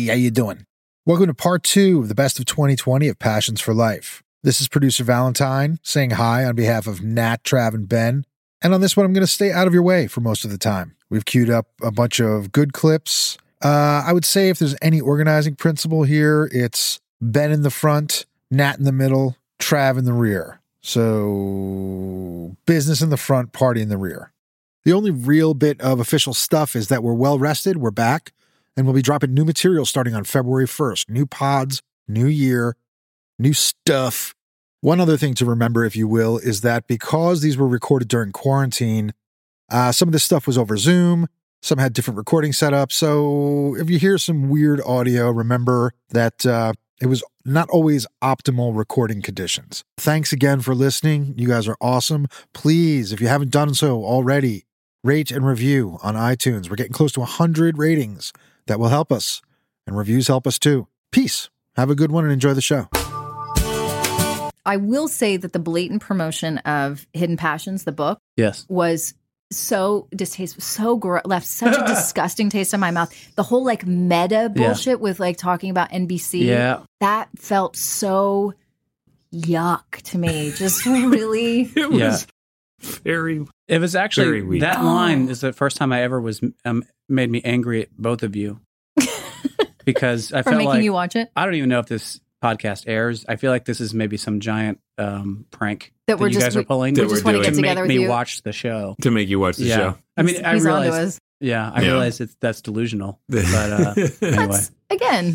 how you doing? Welcome to part 2 of the best of 2020 of Passions for Life. This is producer Valentine saying hi on behalf of Nat, Trav, and Ben. And on this one, I'm going to stay out of your way for most of the time. We've queued up a bunch of good clips. I would say if there's any organizing principle here, it's Ben in the front, Nat in the middle, Trav in the rear. So business in the front, party in the rear. The only real bit of official stuff is that we're well rested, we're back, and we'll be dropping new material starting on February 1st. New pods, new year, new stuff. One other thing to remember, if you will, is that because these were recorded during quarantine, some of this stuff was over Zoom, some had different recording setups. So if you hear some weird audio, remember that it was not always optimal recording conditions. Thanks again for listening. You guys are awesome. Please, if you haven't done so already, rate and review on iTunes. We're getting close to 100 ratings. That will help us, and reviews help us too. Peace. Have a good one and enjoy the show. I will say that the blatant promotion of Hidden Passions, the book, was so distasteful, left such a disgusting taste in my mouth. The whole like meta bullshit with like talking about NBC, that felt so yuck to me. Just really, it was very. It was actually very weak. That line is the first time I ever was made me angry at both of you because I felt making like you watch it. I don't even know if this podcast airs. I feel like this is maybe some giant prank that you guys are pulling. We just want to get together with you. To make me watch the show. To make you watch the show. I mean, I realize. Yeah, I realize that's delusional. But anyway. Again.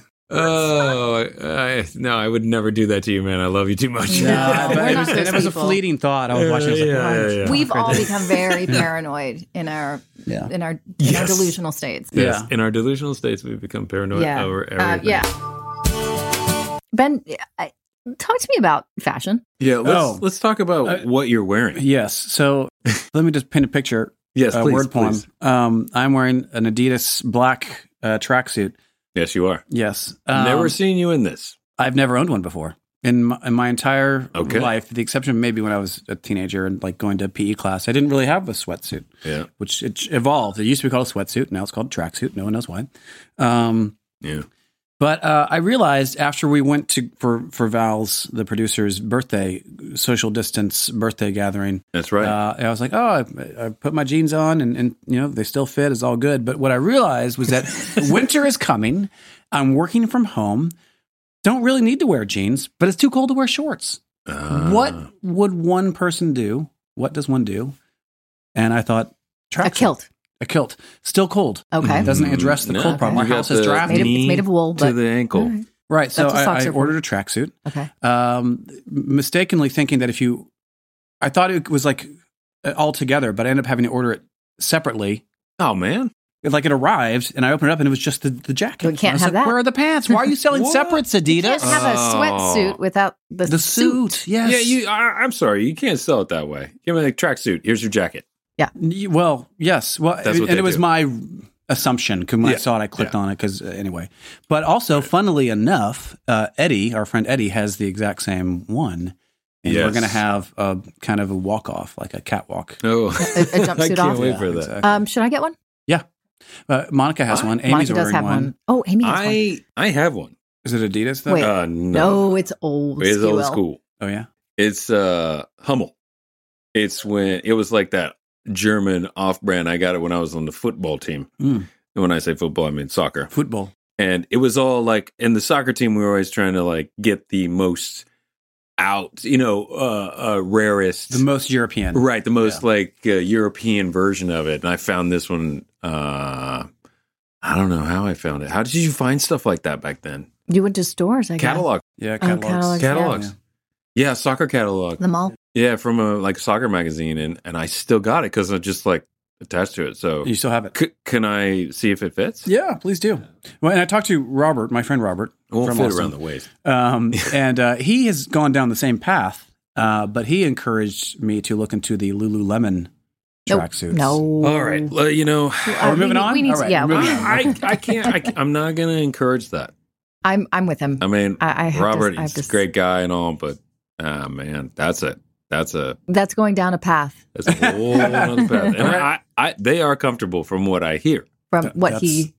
No, I would never do that to you, man. I love you too much. No, but it was a fleeting thought. I was watching this. We've all become very paranoid in our delusional states. Yes. In our delusional states, we've become paranoid over everything. Ben, talk to me about fashion. Yeah, let's talk about what you're wearing. Yes. So let me just paint a picture. Yes, please. Word poem. I'm wearing an Adidas black tracksuit. Yes, you are. Yes. Never seen you in this. I've never owned one before. In my entire life, with the exception of maybe when I was a teenager and like going to PE class, I didn't really have a sweatsuit. Yeah. Which it evolved. It used to be called a sweatsuit. Now it's called a tracksuit. No one knows why. But I realized after we went for Val's, the producer's birthday, social distance birthday gathering. That's right. I was like, I put my jeans on and you know, they still fit. It's all good. But what I realized was that winter is coming. I'm working from home. Don't really need to wear jeans, but it's too cold to wear shorts. What would one person do? What does one do? And I thought, a kilt. A kilt. Still cold. Okay. Doesn't address the cold problem. Our house is drafty. It's made of wool. To the ankle. Right. So I ordered a tracksuit. Okay. Mistakenly thinking that I thought it was like all together, but I ended up having to order it separately. Oh, man. Like it arrived and I opened it up and it was just the jacket. We can't have that. Where are the pants? Why are you selling separates, Adidas? You can't have a sweatsuit without the suit. Yes. Yeah, I'm sorry. You can't sell it that way. Give me a tracksuit. Here's your jacket. Yeah. Well, yes. Well, and it was my assumption because when I saw it, I clicked on it because anyway. But also, funnily enough, Eddie, our friend Eddie, has the exact same one. And we're going to have a kind of a walk-off, like a catwalk. Oh, a jumpsuit I can't wait for that. Exactly. Should I get one? Yeah. Monica has one. Amy's Monica does have one. Oh, Amy has one. I have one. Is it Adidas, though? Wait, no, it's old It's old school. Oh, yeah? It's Hummel. It's when it was like that German off-brand. I got it when I was on the football team. And when I say football, I mean soccer. Football. And it was all like, in the soccer team, we were always trying to like get the most out, rarest. The most European. Right, the most European version of it. And I found this one, I don't know how I found it. How did you find stuff like that back then? You went to stores, I guess. Catalog. Yeah, catalogs. Catalogs. Yeah, soccer catalog. The mall. Yeah, from a soccer magazine, and I still got it because I just attached to it. So you still have it. Can I see if it fits? Yeah, please do. Well, and I talked to Robert, my friend Robert. It won't from fit Austin. around the waist. And he has gone down the same path, but he encouraged me to look into the Lululemon tracksuits. No. All right. Well, are we moving on? We need All right, I can't. I'm not going to encourage that. I'm with him. I mean, Robert, he's a great guy and all, but man, that's going down a path. That's a whole other path. And they are comfortable from what I hear. From what he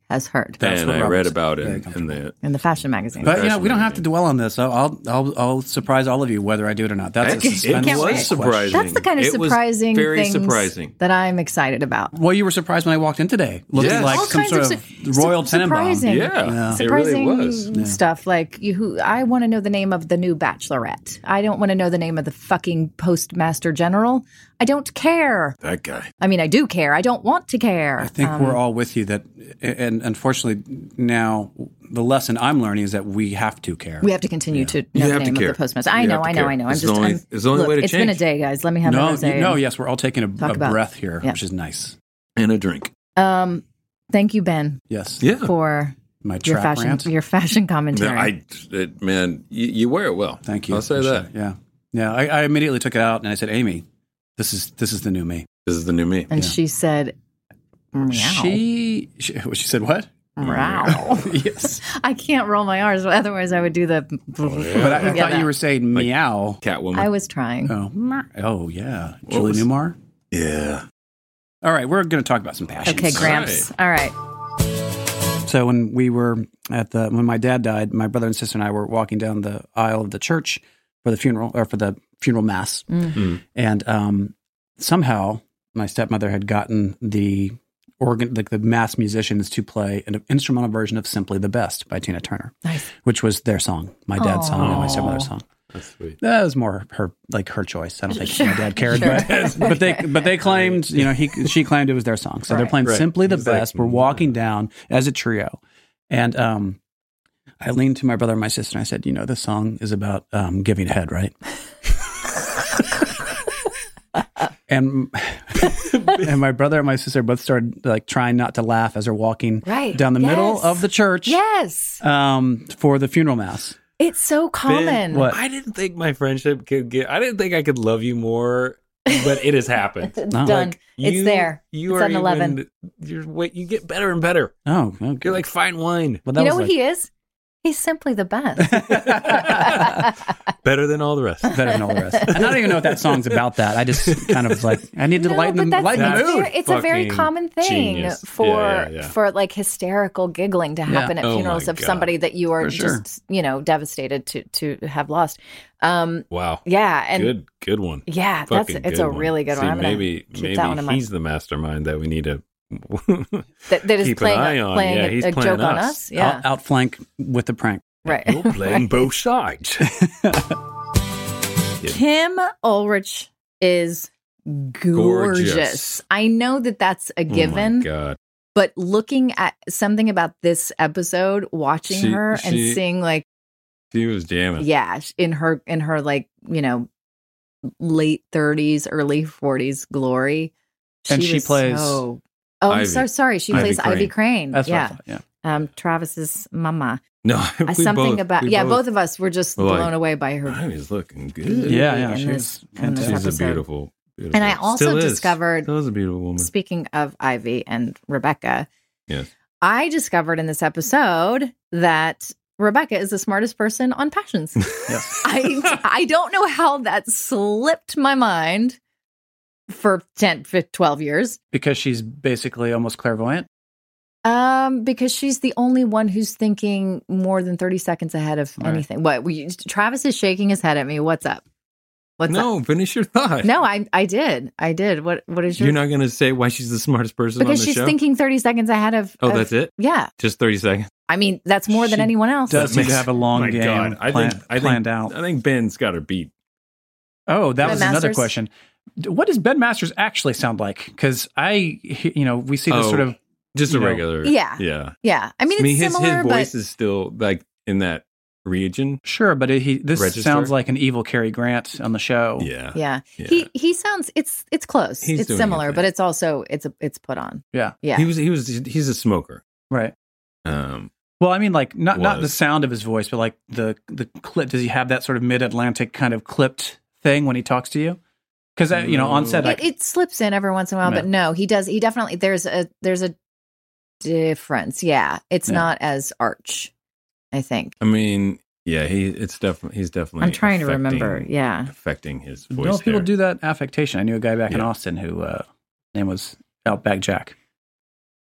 has heard. And I read about it in the fashion magazine. But we don't have to dwell on this. I'll surprise all of you whether I do it or not. That's it was surprising. That's the kind of surprising things that I'm excited about. Well, you were surprised when I walked in today, looking like some sort of Royal Tenenbaum. Yeah, surprising it really was. Stuff like I want to know the name of the new Bachelorette. I don't want to know the name of the fucking Postmaster General. I don't care. That guy. I mean, I do care. I don't want to care. I think we're all with you that, and unfortunately now the lesson I'm learning is that we have to care. We have to continue to know the name of the Postmaster. I know. It's the only way to change. It's been a day, guys. Let me have a rosé. Yes, we're all taking a breath here, which is nice. And a drink. Thank you, Ben. Yes. Yeah. For my your fashion commentary. Man, you wear it well. Thank you. I'll say that. Yeah. I immediately took it out and I said, Amy, this is the new me. This is the new me. And she said, meow. She said what? Meow. Yes. I can't roll my R's, otherwise I would do the. But I thought you were saying meow. Catwoman. I was trying. Oh yeah. Julie Newmar? Yeah. All right, we're going to talk about some passions. Okay, Gramps. All right. So when we were when my dad died, my brother and sister and I were walking down the aisle of the church for the funeral mass, and somehow my stepmother had gotten the mass musicians to play an instrumental version of "Simply the Best" by Tina Turner, which was their song, my dad's song and my stepmother's song. That's sweet. That was more her choice. I don't think my dad cared, but they claimed, she claimed it was their song. So they're playing "Simply the Best." We're walking down as a trio, and I leaned to my brother and my sister and I said, this song is about giving head, right? And my brother and my sister both started trying not to laugh as they're walking down the middle of the church. Yes. For the funeral mass. It's so common. Ben, I didn't think my friendship I didn't think I could love you more, but it has happened. Done. It's there. It's on 11. You get better and better. Oh, okay. You're like fine wine. Well, you know what he is? He's simply the best. Better than all the rest. Better than all the rest. And I don't even know what that song's about that. I just kind of was like, I need to lighten the mood. It's a very common thing for hysterical giggling to happen at funerals of somebody that you are just, devastated to have lost. Wow. Yeah. And good one. Yeah. It's a really good one. I'm maybe he's the mastermind that we need to that is playing a joke on us. Yeah. Outflank with the prank. Right. We're playing both sides. Kim Ulrich is gorgeous. I know that's a given. Oh my God. But looking at something about this episode, watching her and seeing she was jamming. Yeah, in her late 30s, early 40s glory. And she plays I'm so sorry. She plays Ivy Crane. That's what I thought, yeah. Travis's mama. No, both of us were just blown away by her. Ivy's looking good. Yeah. She's a beautiful. And I also discovered. Still is a beautiful woman. Speaking of Ivy and Rebecca, yes, I discovered in this episode that Rebecca is the smartest person on Passions. Yes, I don't know how that slipped my mind. For 10, 12 years. Because she's basically almost clairvoyant? Because she's the only one who's thinking more than 30 seconds ahead of anything. What? Travis is shaking his head at me. What's up? No, finish your thought. No, I did. What is your... You're not going to say why she's the smartest person on the show? Because she's thinking 30 seconds ahead of... that's it? Yeah. Just 30 seconds? I mean, that's more than anyone else. Does seem to have a long game planned out. I think Ben's got her beat. Oh, that was another question. What does Ben Masters actually sound like? Because we see this sort of just a regular, yeah. I mean, it's similar, his voice is still in that region. Sure, but this sounds like an evil Cary Grant on the show. Yeah. He sounds it's close. It's similar, but it's also it's put on. Yeah. He's a smoker, right? Well, I mean, not the sound of his voice, but the clip. Does he have that sort of mid-Atlantic kind of clipped thing when he talks to you? Because on set, it slips in every once in a while, but no, he does. He definitely there's a difference. Yeah, it's not as arch. I think. I mean, he's definitely. I'm trying to remember. Yeah, affecting his voice. Most people do that affectation. I knew a guy back in Austin who name was Outback Jack.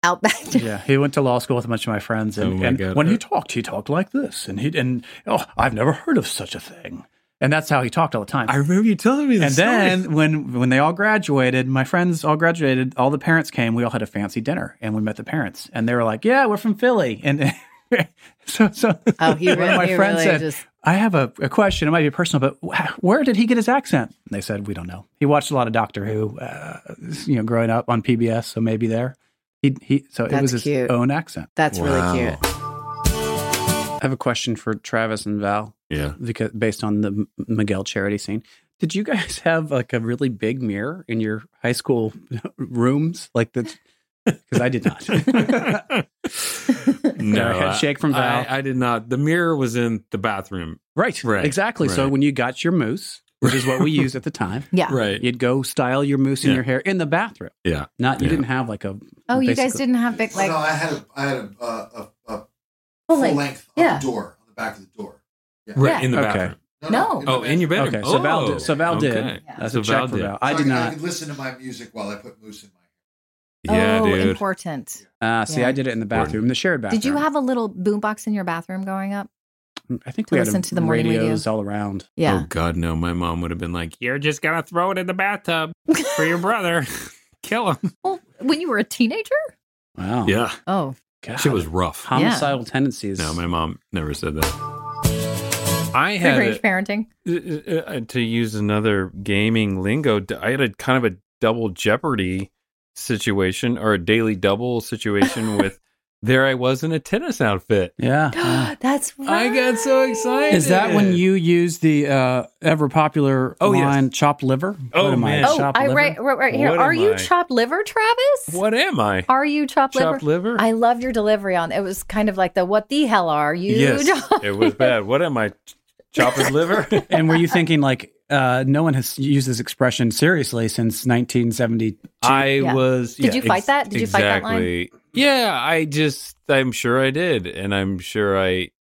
Outback. Yeah, he went to law school with a bunch of my friends, and when he talked like this, and I've never heard of such a thing. And that's how he talked all the time. I remember you telling me this. And then when they all graduated, my friends all graduated, all the parents came, we all had a fancy dinner, and we met the parents. And they were like, yeah, we're from Philly. And so he one of my friends said, I have a question. It might be personal, but where did he get his accent? And they said, we don't know. He watched a lot of Doctor Who, growing up on PBS, so maybe there. So it was his own accent. That's really cute. I have a question for Travis and Val. Yeah. Because based on the Miguel charity scene. Did you guys have like a really big mirror in your high school rooms? Like that? Because I did not. No. Head shake from Val. I did not. The mirror was in the bathroom. Right. Exactly. Right. So when you got your mousse, which is what we used at the time. Yeah. Right. You'd go style your mousse in your hair in the bathroom. Yeah. You didn't have like a... Oh, you guys didn't have big like... No, I had a full length on the door, on the back of the door. Yeah. Right, in the bathroom. No. In your bedroom. Okay, so Val did. Yeah. That's a check for Val. I did not. I could listen to my music while I put mousse in my hair. Yeah, dude. Important. See, I did it in the bathroom, the shared bathroom. Did you have a little boombox in your bathroom growing up? I think we had listen to the morning radios all around. Yeah. Oh, God, no. My mom would have been like, you're just going to throw it in the bathtub for your brother. Kill him. Well, when you were a teenager? Wow. Yeah. Oh. God. She was rough. Homicidal tendencies. No, my mom never said that. I had range parenting. To use another gaming lingo, I had a kind of a double Jeopardy situation or a daily double situation with there I was in a tennis outfit. Yeah. That's right. I got so excited. Is that when you use the ever popular line chopped liver? Oh, man. Right here. Are you chopped liver, Travis? What am I? Are you chopped liver? Chopped liver? I love your delivery on it. Was kind of like the what the hell are you? Yes, it was bad. What am I? Chopped liver? And were you thinking like, no one has used this expression seriously since 1972? I was. Did you fight that? Did you fight that line? Yeah, I'm sure I did. And I'm sure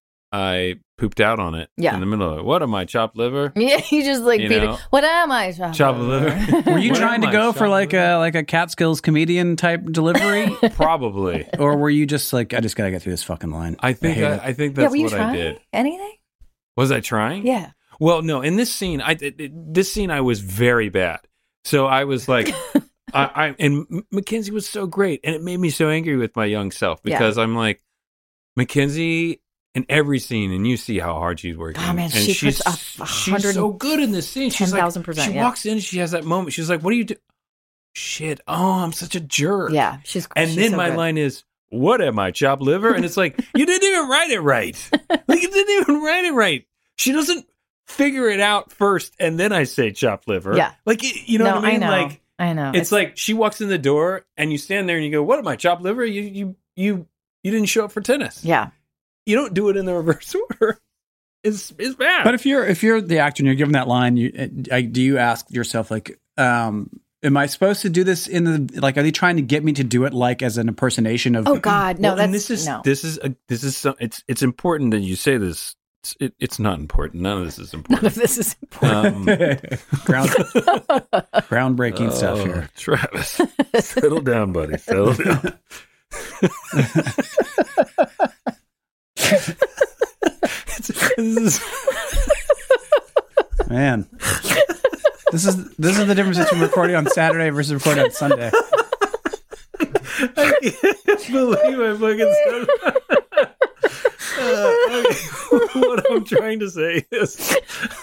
I pooped out on it in the middle of it. What am I, chopped liver? Yeah, you just like beat it. What am I, chopped liver? Were you trying to go for like a Catskills comedian type delivery? Probably. Or were you just like, I just got to get through this fucking line? I think that's what I did. Anything? Was I trying? Yeah. Well, no, in this scene, I was very bad. So I was like... and Mackenzie was so great, and it made me so angry with my young self because I'm like, Mackenzie in every scene, and you see how hard she's working. Oh man, and she's so good in this scene. She's 10,000%. She walks in, she has that moment. She's like, "What do you do?" Shit! Oh, I'm such a jerk. Yeah, And then my line is, "What am I, chopped liver?" And it's like, you didn't even write it right. Like you didn't even write it right. She doesn't figure it out first, and then I say chopped liver. Yeah, like you know what I mean? I know. It's like she walks in the door and you stand there and you go, "What am I, chopped liver? You didn't show up for tennis." Yeah. You don't do it in the reverse order. It's bad. But if you're the actor and you're given that line, do you ask yourself like, am I supposed to do this in the like? Are they trying to get me to do it like as an impersonation of? Oh God, no! Well, this is it's important that you say this. It's not important. None of this is important. None of this is important. Groundbreaking stuff here. Travis, settle down, buddy. Settle down. Man, this is the difference between recording on Saturday versus recording on Sunday. I can't believe I fucking said that. What I'm trying to say is,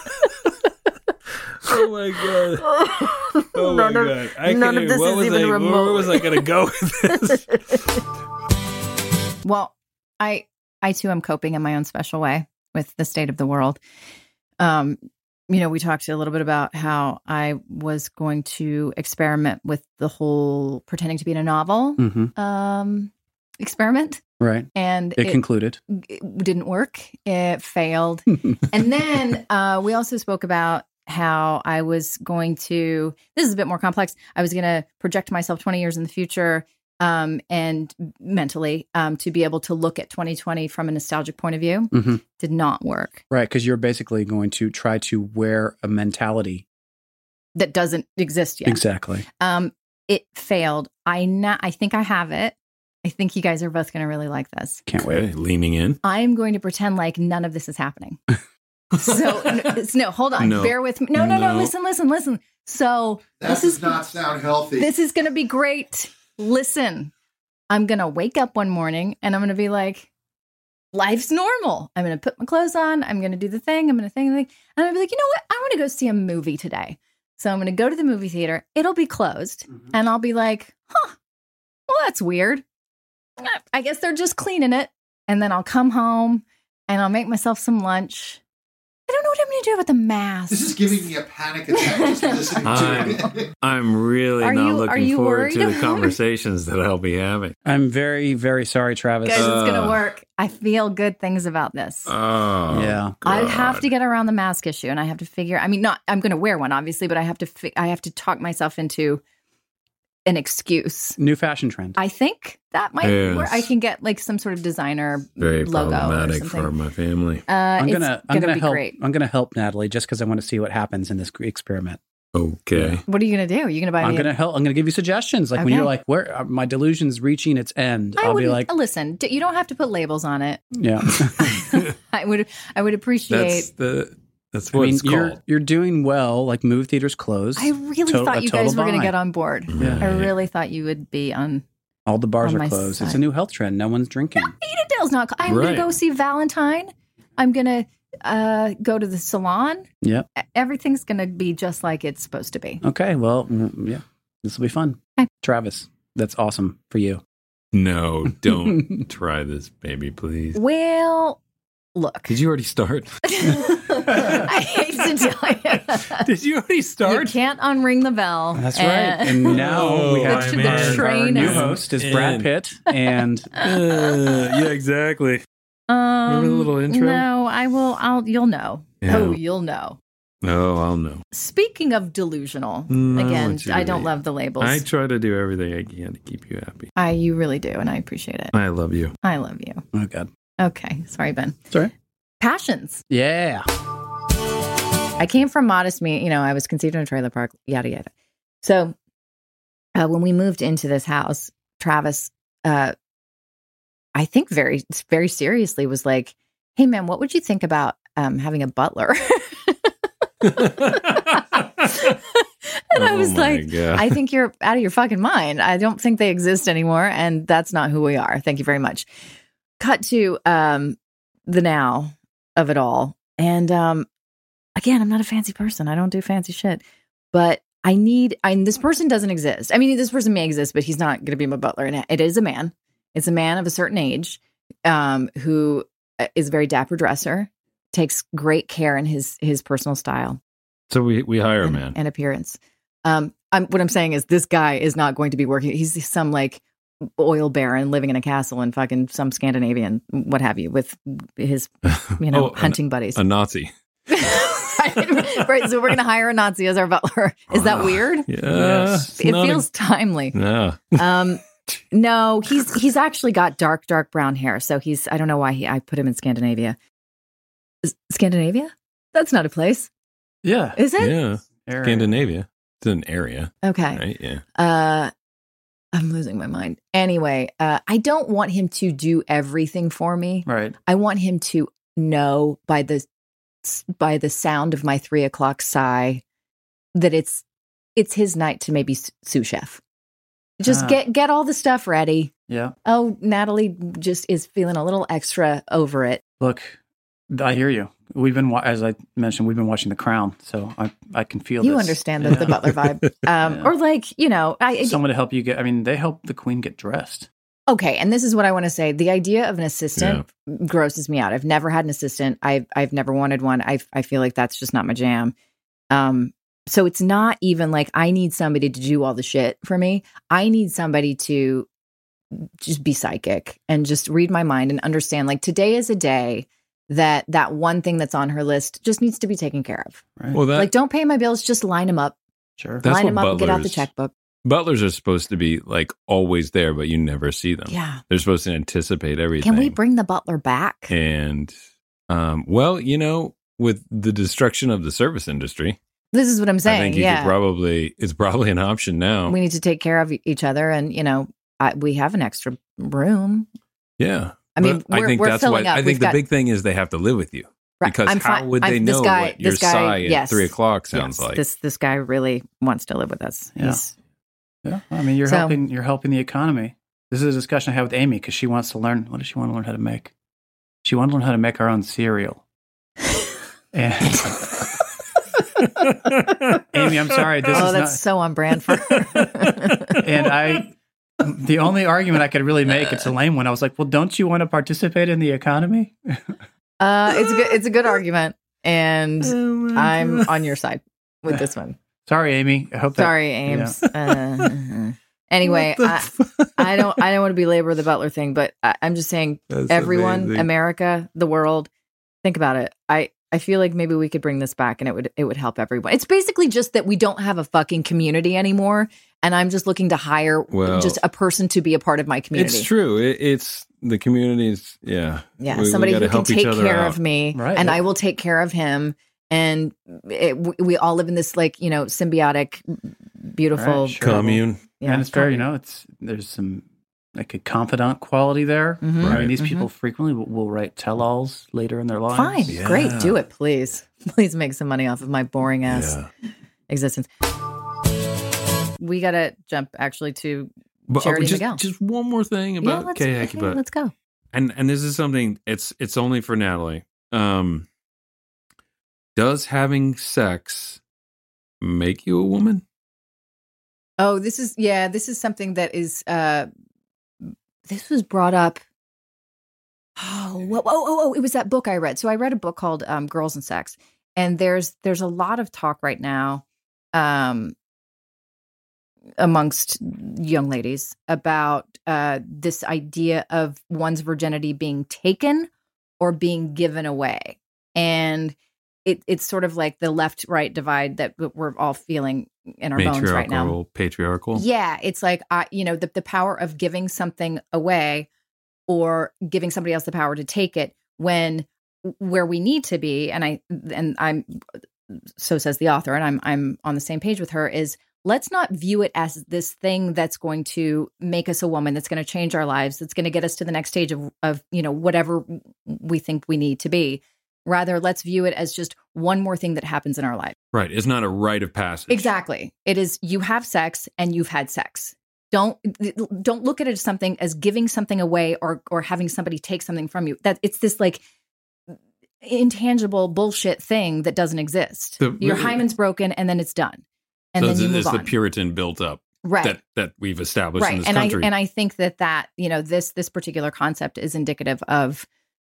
oh my god, none of this is even remote. Where was I going to go with this? Well, I too am coping in my own special way with the state of the world. We talked a little bit about how I was going to experiment with the whole pretending to be in a novel experiment. Right. And it concluded. It didn't work. It failed. And then we also spoke about how I was going to, this is a bit more complex, I was going to project myself 20 years in the future and mentally to be able to look at 2020 from a nostalgic point of view. Did not work. Right, because you're basically going to try to wear a mentality that doesn't exist yet. Exactly. It failed. I think I have it. I think you guys are both going to really like this. Can't wait. Leaning in. I'm going to pretend like none of this is happening. No, hold on. No. Bear with me. No. Listen. So That does not sound healthy. this is going to be great. Listen, I'm going to wake up one morning and I'm going to be like, life's normal. I'm going to put my clothes on. I'm going to do the thing. I'm going to think. And I'm going to be like, you know what? I want to go see a movie today. So I'm going to go to the movie theater. It'll be closed. Mm-hmm. And I'll be like, well, that's weird. I guess they're just cleaning it. And then I'll come home and I'll make myself some lunch. I don't know what I'm going to do about the mask. This is giving me a panic attack just listening to it. I'm really not looking forward to the conversations that I'll be having. I'm very, very sorry, Travis. Guys, it's going to work. I feel good things about this. Oh, yeah. I have to get around the mask issue, and I have to figure. I mean, I'm going to wear one, obviously, but I have to talk myself into an excuse. New fashion trend. I think that might work. I can get like some sort of designer very logo problematic or something for my family. I'm gonna help. Great. I'm gonna help Natalie just because I want to see what happens in this experiment. Okay. What are you gonna do? Are you gonna buy me? I'm gonna help. I'm gonna give you suggestions. Like when you're like, "Where are my delusion's reaching its end?" I'll be like, "Listen, you don't have to put labels on it." Yeah. I would appreciate. That's what it's called. You're doing well. Like movie theaters closed. I really thought you guys were going to get on board. Yeah. I really thought you would be on. All the bars on are closed. Side. It's a new health trend. No one's drinking. No, Edendale's not. I'm going to go see Valentine. I'm going to go to the salon. Yep. Everything's going to be just like it's supposed to be. Okay. Well, yeah. This will be fun. Okay. Travis, that's awesome for you. No, don't try this, baby, please. Well, look. Did you already start? I hate to tell you. Did you already start? You can't unring the bell. That's right. And now we have the train our new host is Brad Pitt. And yeah, exactly. Remember the little intro? No, I will. You'll know. Yeah. Oh, you'll know. Oh, I'll know. Speaking of delusional, again, I don't love the labels. I try to do everything I can to keep you happy. You really do, and I appreciate it. I love you. I love you. Oh, God. Okay. Sorry, Ben. Sorry. Passions. Yeah. I came from modest I was conceived in a trailer park, yada, yada. So when we moved into this house, Travis, I think very, very seriously was like, hey, man, what would you think about having a butler? And I was like, God. I think you're out of your fucking mind. I don't think they exist anymore. And that's not who we are. Thank you very much. Cut to the now of it all. And again, I'm not a fancy person. I don't do fancy shit. But this person doesn't exist. I mean, this person may exist, but he's not going to be my butler. And it is a man. It's a man of a certain age who is a very dapper dresser, takes great care in his personal style. So we hire a man and appearance. What I'm saying is this guy is not going to be working. He's some like oil baron living in a castle in fucking some Scandinavian, what have you, with his hunting buddies. A Nazi. Right, so we're going to hire a Nazi as our butler. Is that weird? Yeah. Yes. It feels timely. Yeah. No, he's actually got dark brown hair. So I don't know why I put him in Scandinavia. Scandinavia? That's not a place. Yeah. Is it? Yeah. Area. Scandinavia. It's an area. Okay. Right? Yeah. I'm losing my mind. Anyway, I don't want him to do everything for me. Right. I want him to know by the sound of my 3 o'clock sigh that it's his night to maybe sous chef. Just get all the stuff ready. Yeah. Oh, Natalie just is feeling a little extra over it. Look, I hear you. As I mentioned, we've been watching The Crown, so I can feel you this. Understand the butler vibe. Or like, someone to help you they help the queen get dressed. Okay, and this is what I want to say. The idea of an assistant grosses me out. I've never had an assistant. I've never wanted one. I feel like that's just not my jam. So it's not even like I need somebody to do all the shit for me. I need somebody to just be psychic and just read my mind and understand, like, today is a day that one thing that's on her list just needs to be taken care of. Right. Well, like, don't pay my bills, just line them up. Sure. That's line them up and get out the checkbook. Butlers are supposed to be like always there, but you never see them. Yeah. They're supposed to anticipate everything. Can we bring the butler back? And, with the destruction of the service industry. This is what I'm saying. I think it's probably an option now. We need to take care of each other and, we have an extra room. Yeah. I mean, I think we're that's filling why. up. I think the big thing is they have to live with you. Right. Because how would they know what your sigh at 3 o'clock sounds like? This guy really wants to live with us. Yeah. I mean, you're helping the economy. This is a discussion I had with Amy because she wants to learn. What does she want to learn how to make? She wants to learn how to make our own cereal. And Amy, I'm sorry. That's so on brand for her. And the only argument I could really make, it's a lame one. I was like, well, don't you want to participate in the economy? It's a good argument, and I'm on your side with this one. Sorry, Amy. Sorry, Ames. Yeah. Anyway, I don't want to belabor the Butler thing, but I'm just saying, that's everyone, amazing. America, the world, think about it. I feel like maybe we could bring this back, and it would help everyone. It's basically just that we don't have a fucking community anymore, and I'm just looking to hire just a person to be a part of my community. It's true. It's the community's somebody who can take care of me, right, and I will take care of him, and we all live in this symbiotic, beautiful commune. Yeah, and it's very there's some like a confidant quality there. Mm-hmm. Right. I mean, these people frequently will write tell-alls later in their lives. Fine, great, do it, please. Please make some money off of my boring ass existence. We gotta jump actually to Charity Miguel. Just one more thing about Kay Hackey Butt. Let's go. And this is something. It's only for Natalie. Does having sex make you a woman? Oh, this is something that is. This was brought up. Oh! It was that book I read. So I read a book called "Girls and Sex," and there's a lot of talk right now, amongst young ladies about this idea of one's virginity being taken or being given away, and it's sort of like the left-right divide that we're all feeling in our bones right now. Patriarchal. Yeah, it's like the power of giving something away or giving somebody else the power to take it when where we need to be, and I'm so says the author, and I'm on the same page with her, is let's not view it as this thing that's going to make us a woman, that's going to change our lives, that's going to get us to the next stage of whatever we think we need to be. Rather, let's view it as just one more thing that happens in our life. Right. It's not a rite of passage. Exactly. It is, you have sex and you've had sex. Don't look at it as something, as giving something away or having somebody take something from you. That it's this like intangible bullshit thing that doesn't exist. Your hymen's broken and then it's done. And then you move on. It's the Puritan built up. Right. That we've established in this country. country. And I think that this particular concept is indicative of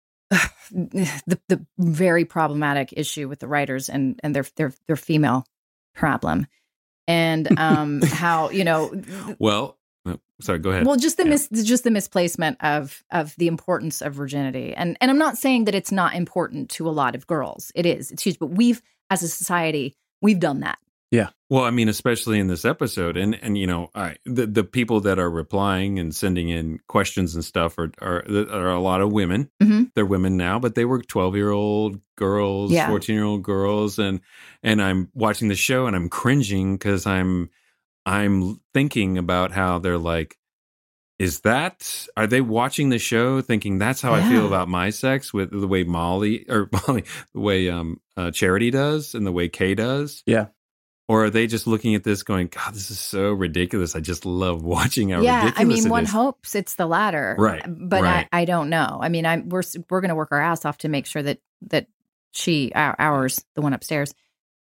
the very problematic issue with the writers and their female problem, and how well, sorry, go ahead. Well, just the misplacement of the importance of virginity, and I'm not saying that it's not important to a lot of girls. It's huge, but we've, as a society, we've done that. Yeah. Well, I mean, especially in this episode, and the people that are replying and sending in questions and stuff are a lot of women. Mm-hmm. They're women now, but they were 12-year-old girls, 14-year-old girls, and I'm watching the show and I'm cringing because I'm thinking about how they're like, are they watching the show thinking that's how I feel about my sex with the way the way Charity does and the way Kay does? Yeah. Or are they just looking at this going, God, this is so ridiculous. I just love watching how ridiculous I mean, it one is. hopes it's the latter. Right. But I don't know. I mean, we're going to work our ass off to make sure that ours, the one upstairs,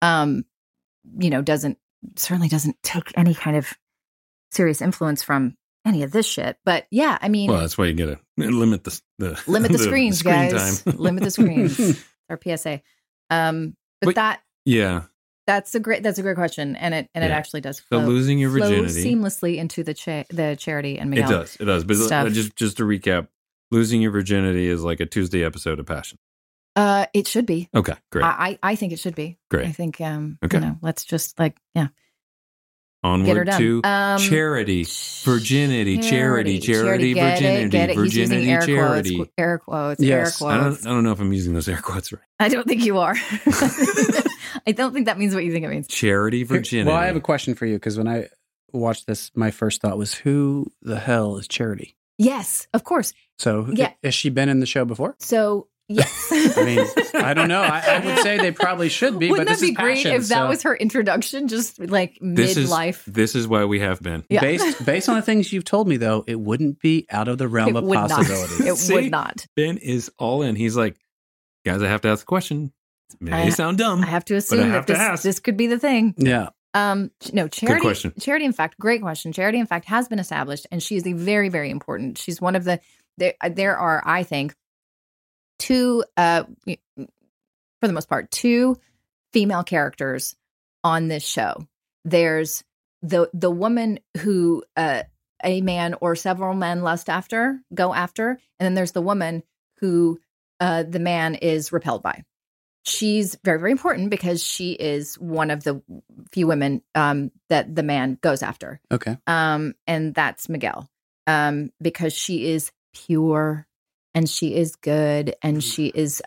doesn't take any kind of serious influence from any of this shit. But yeah, I mean. Well, that's why you got to limit the screens, screen guys. Time. Limit the screens. Our PSA. But that. Yeah. That's a great question, and it actually does flow. So losing your virginity seamlessly into the Charity and Miguel. It does. But stuff. just to recap, losing your virginity is like a Tuesday episode of Passion. It should be. Okay, great. I think it should be. Great. I think okay. Let's just onward to charity, virginity, charity, virginity, virginity, charity. Air quotes. Yes. Air quotes. I don't know if I'm using those air quotes right. I don't think you are. I don't think that means what you think it means. Charity, virginity. Well, I have a question for you because when watched this, my first thought was, who the hell is Charity? Yes, of course. So has she been in the show before? So yes. I mean, I don't know. I would say they probably should be. Wouldn't but that be great if that was her introduction, just like midlife? This is why we have been. Yeah. Based on the things you've told me, though, it wouldn't be out of the realm of possibilities. It would not. Ben is all in. He's like, guys, I have to ask a question. It may sound dumb. I have to assume that this could be the thing. Yeah. No, Charity. Good question. Charity, in fact, great question. Charity, in fact, has been established, and she is a very, very important. She's one of the. There are, I think, two, for the most part, two female characters on this show. There's the woman who a man or several men go after, and then there's the woman who the man is repelled by. She's very, very important because she is one of the few women that the man goes after. Okay. And that's Miguel, because she is pure and she is good and she is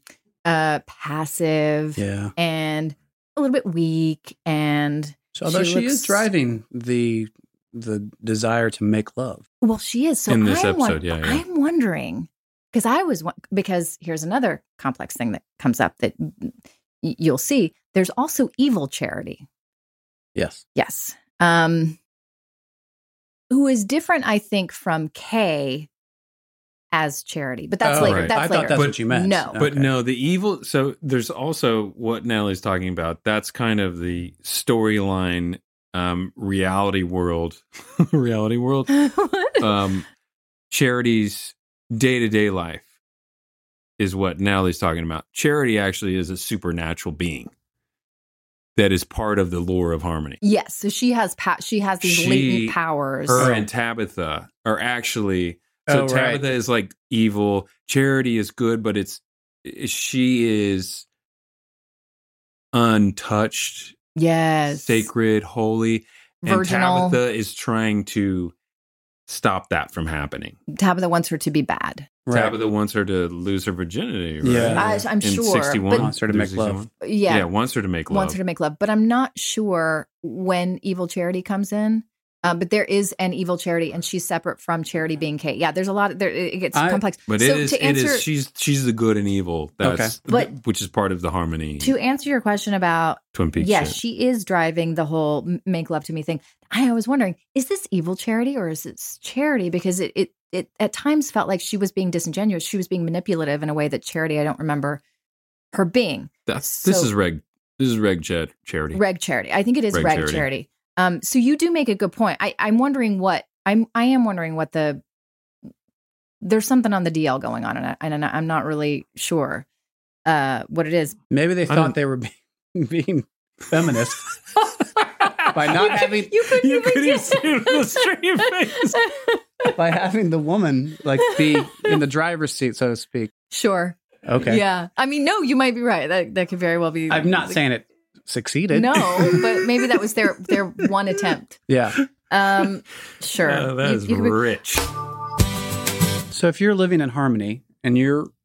passive and a little bit weak. And so although she is driving the desire to make love. Well, she is. So in this episode, I'm wondering. Because here's another complex thing that comes up that you'll see. There's also evil Charity. Yes. Yes. Who is different, I think, from Kay as Charity. But that's later. Right. That's I later. thought that's what you meant. No. But no, the evil. So there's also what Natalie's talking about. That's kind of the storyline, reality world. Reality world. Charity's day-to-day life is what Natalie's talking about. Charity actually is a supernatural being that is part of the lore of Harmony. Yes, so she has these latent powers. Her and Tabitha are actually Tabitha is like evil. Charity is good, but she is untouched, sacred, holy, virginal. And Tabitha is trying to stop that from happening. Tabitha wants her to be bad. Right. Tabitha wants her to lose her virginity. Right? Yeah, I'm sure. In 61, wants her to make love. Yeah, wants her to make love. Wants her to make love, but I'm not sure when evil Charity comes in. But there is an evil Charity, and she's separate from Charity being Kate. Yeah, there's a lot. It gets complex. But it is. She's the good and evil. That's which is part of the Harmony. To answer your question about Twin Peaks, yes, she is driving the whole "make love to me" thing. I was wondering, is this evil Charity or is it Charity? Because it at times felt like she was being disingenuous. She was being manipulative in a way that Charity, I don't remember her being. This is Reg Charity. Reg Charity. I think it is Reg Charity. So you do make a good point. I'm wondering I am wondering what there's something on the DL going on, and I'm not really sure what it is. Maybe they thought they were being feminist by not having. You couldn't see the straight face by having the woman be in the driver's seat, so to speak. Sure. Okay. Yeah. I mean, no, you might be right. That could very well be. I'm not saying it succeeded. No, but maybe that was their one attempt. Yeah. Sure. That is rich. So if you're living in Harmony and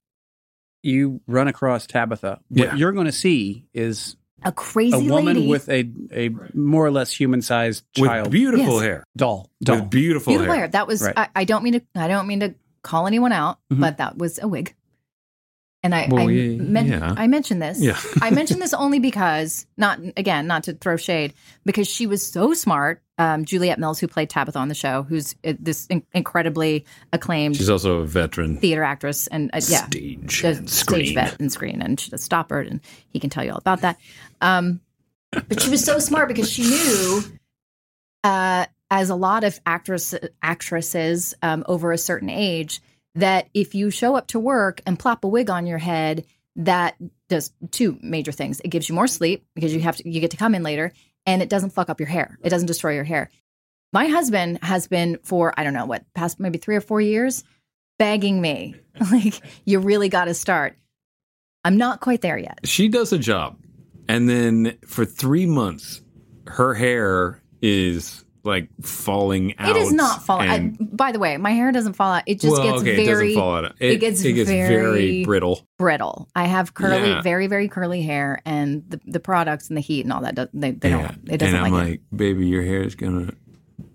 you run across Tabitha, what you're going to see is a crazy woman lady with a more or less human-sized child, with beautiful hair, doll, with beautiful hair. That was. Right. I don't mean to call anyone out, but that was a wig. And I mentioned this. Yeah. I mentioned this only because, not to throw shade, because she was so smart. Juliette Mills, who played Tabitha on the show, who's this incredibly acclaimed. She's also a veteran theater actress and stage vet and screen, and she does Stoppard, and he can tell you all about that. But she was so smart because she knew, as a lot of actresses over a certain age, that if you show up to work and plop a wig on your head, that does two major things. It gives you more sleep because you get to come in later, and it doesn't fuck up your hair. It doesn't destroy your hair. My husband has been for, I don't know what, past maybe 3 or 4 years, begging me, like, you really got to start. I'm not quite there yet. She does a job. And then for 3 months, her hair is like falling out. It is not falling. By the way, my hair doesn't fall out. It just gets very. It doesn't fall out. It gets very brittle. Brittle. I have very, very curly hair, and the products and the heat and all that. They don't. It doesn't. And I'm like, baby, your hair is gonna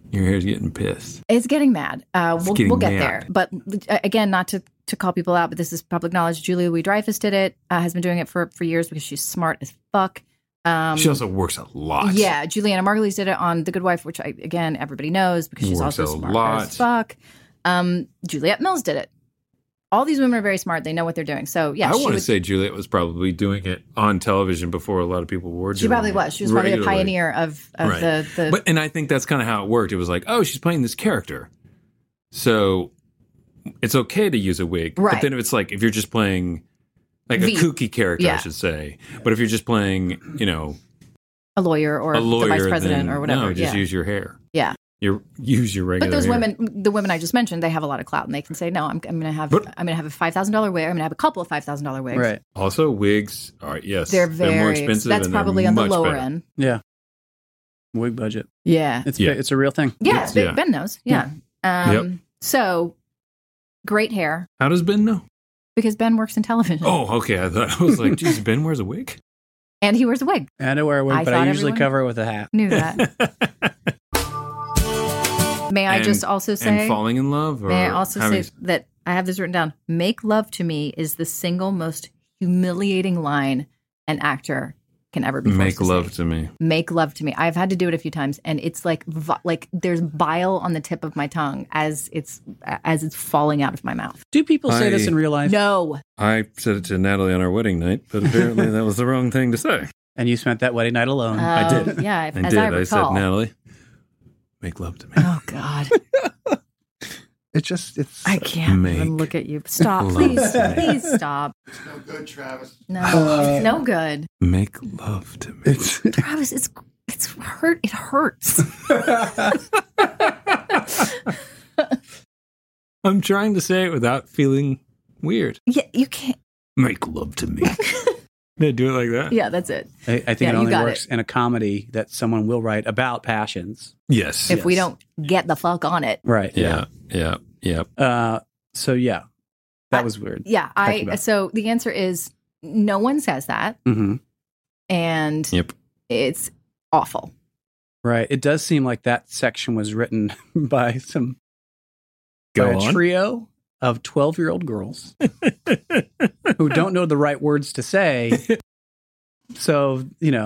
Your hair's getting pissed. It's getting mad. We'll get there. But again, not to call people out, but this is public knowledge. Julia Louis-Dreyfus did it, has been doing it for years because she's smart as fuck. She also works a lot. Yeah, Juliana Margulies did it on The Good Wife, which everybody knows because she's also smart as fuck. Juliette Mills did it. All these women are very smart. They know what they're doing. So, yeah. I want to say Juliette was probably doing it on television before a lot of people were doing it. She probably was. She was probably a pioneer of right. the... And I think that's kind of how it worked. It was like, oh, she's playing this character. So it's okay to use a wig. Right. But then if you're just playing like a kooky character, I should say. But if you're just playing, a lawyer or the vice president or whatever. No, just use your hair. Yeah. Use your regular. But those hair. the women I just mentioned, they have a lot of clout, and they can say, "No, I'm going to have a $5,000 wig. I'm going to have a couple of $5,000 wigs." Right. Also, wigs are they're more expensive. That's probably on the lower end. Yeah. Wig budget. Yeah, it's a real thing. Yeah, Ben knows. Yeah. So great hair. How does Ben know? Because Ben works in television. Oh, okay. I was like, geez, Ben wears a wig, and he wears a wig. And I wear a wig, but I usually cover it with a hat. Knew that. May I just also say... And falling in love? Or may I also say that I have this written down. Make love to me is the single most humiliating line an actor can ever be forced to say. Make love to me. Make love to me. I've had to do it a few times, and it's like there's bile on the tip of my tongue as it's falling out of my mouth. Do people say this in real life? No. I said it to Natalie on our wedding night, but apparently that was the wrong thing to say. And you spent that wedding night alone. I did. Yeah, I did. I said, Natalie, make love to me. Oh, God. I can't even look at you. Stop, please stop. It's no good, Travis. No, it's no good. Make love to me. Travis, it's hurt. It hurts. I'm trying to say it without feeling weird. Yeah, you can't. Make love to me. Yeah, do it like that. Yeah, that's it. I think it only works in a comedy that someone will write about passions. Yes. If we don't get the fuck on it. Right. Yeah. So yeah, that was weird. Yeah. So the answer is no one says that. Mm-hmm. And it's awful. Right. It does seem like that section was written by a trio of 12-year-old girls who don't know the right words to say. So,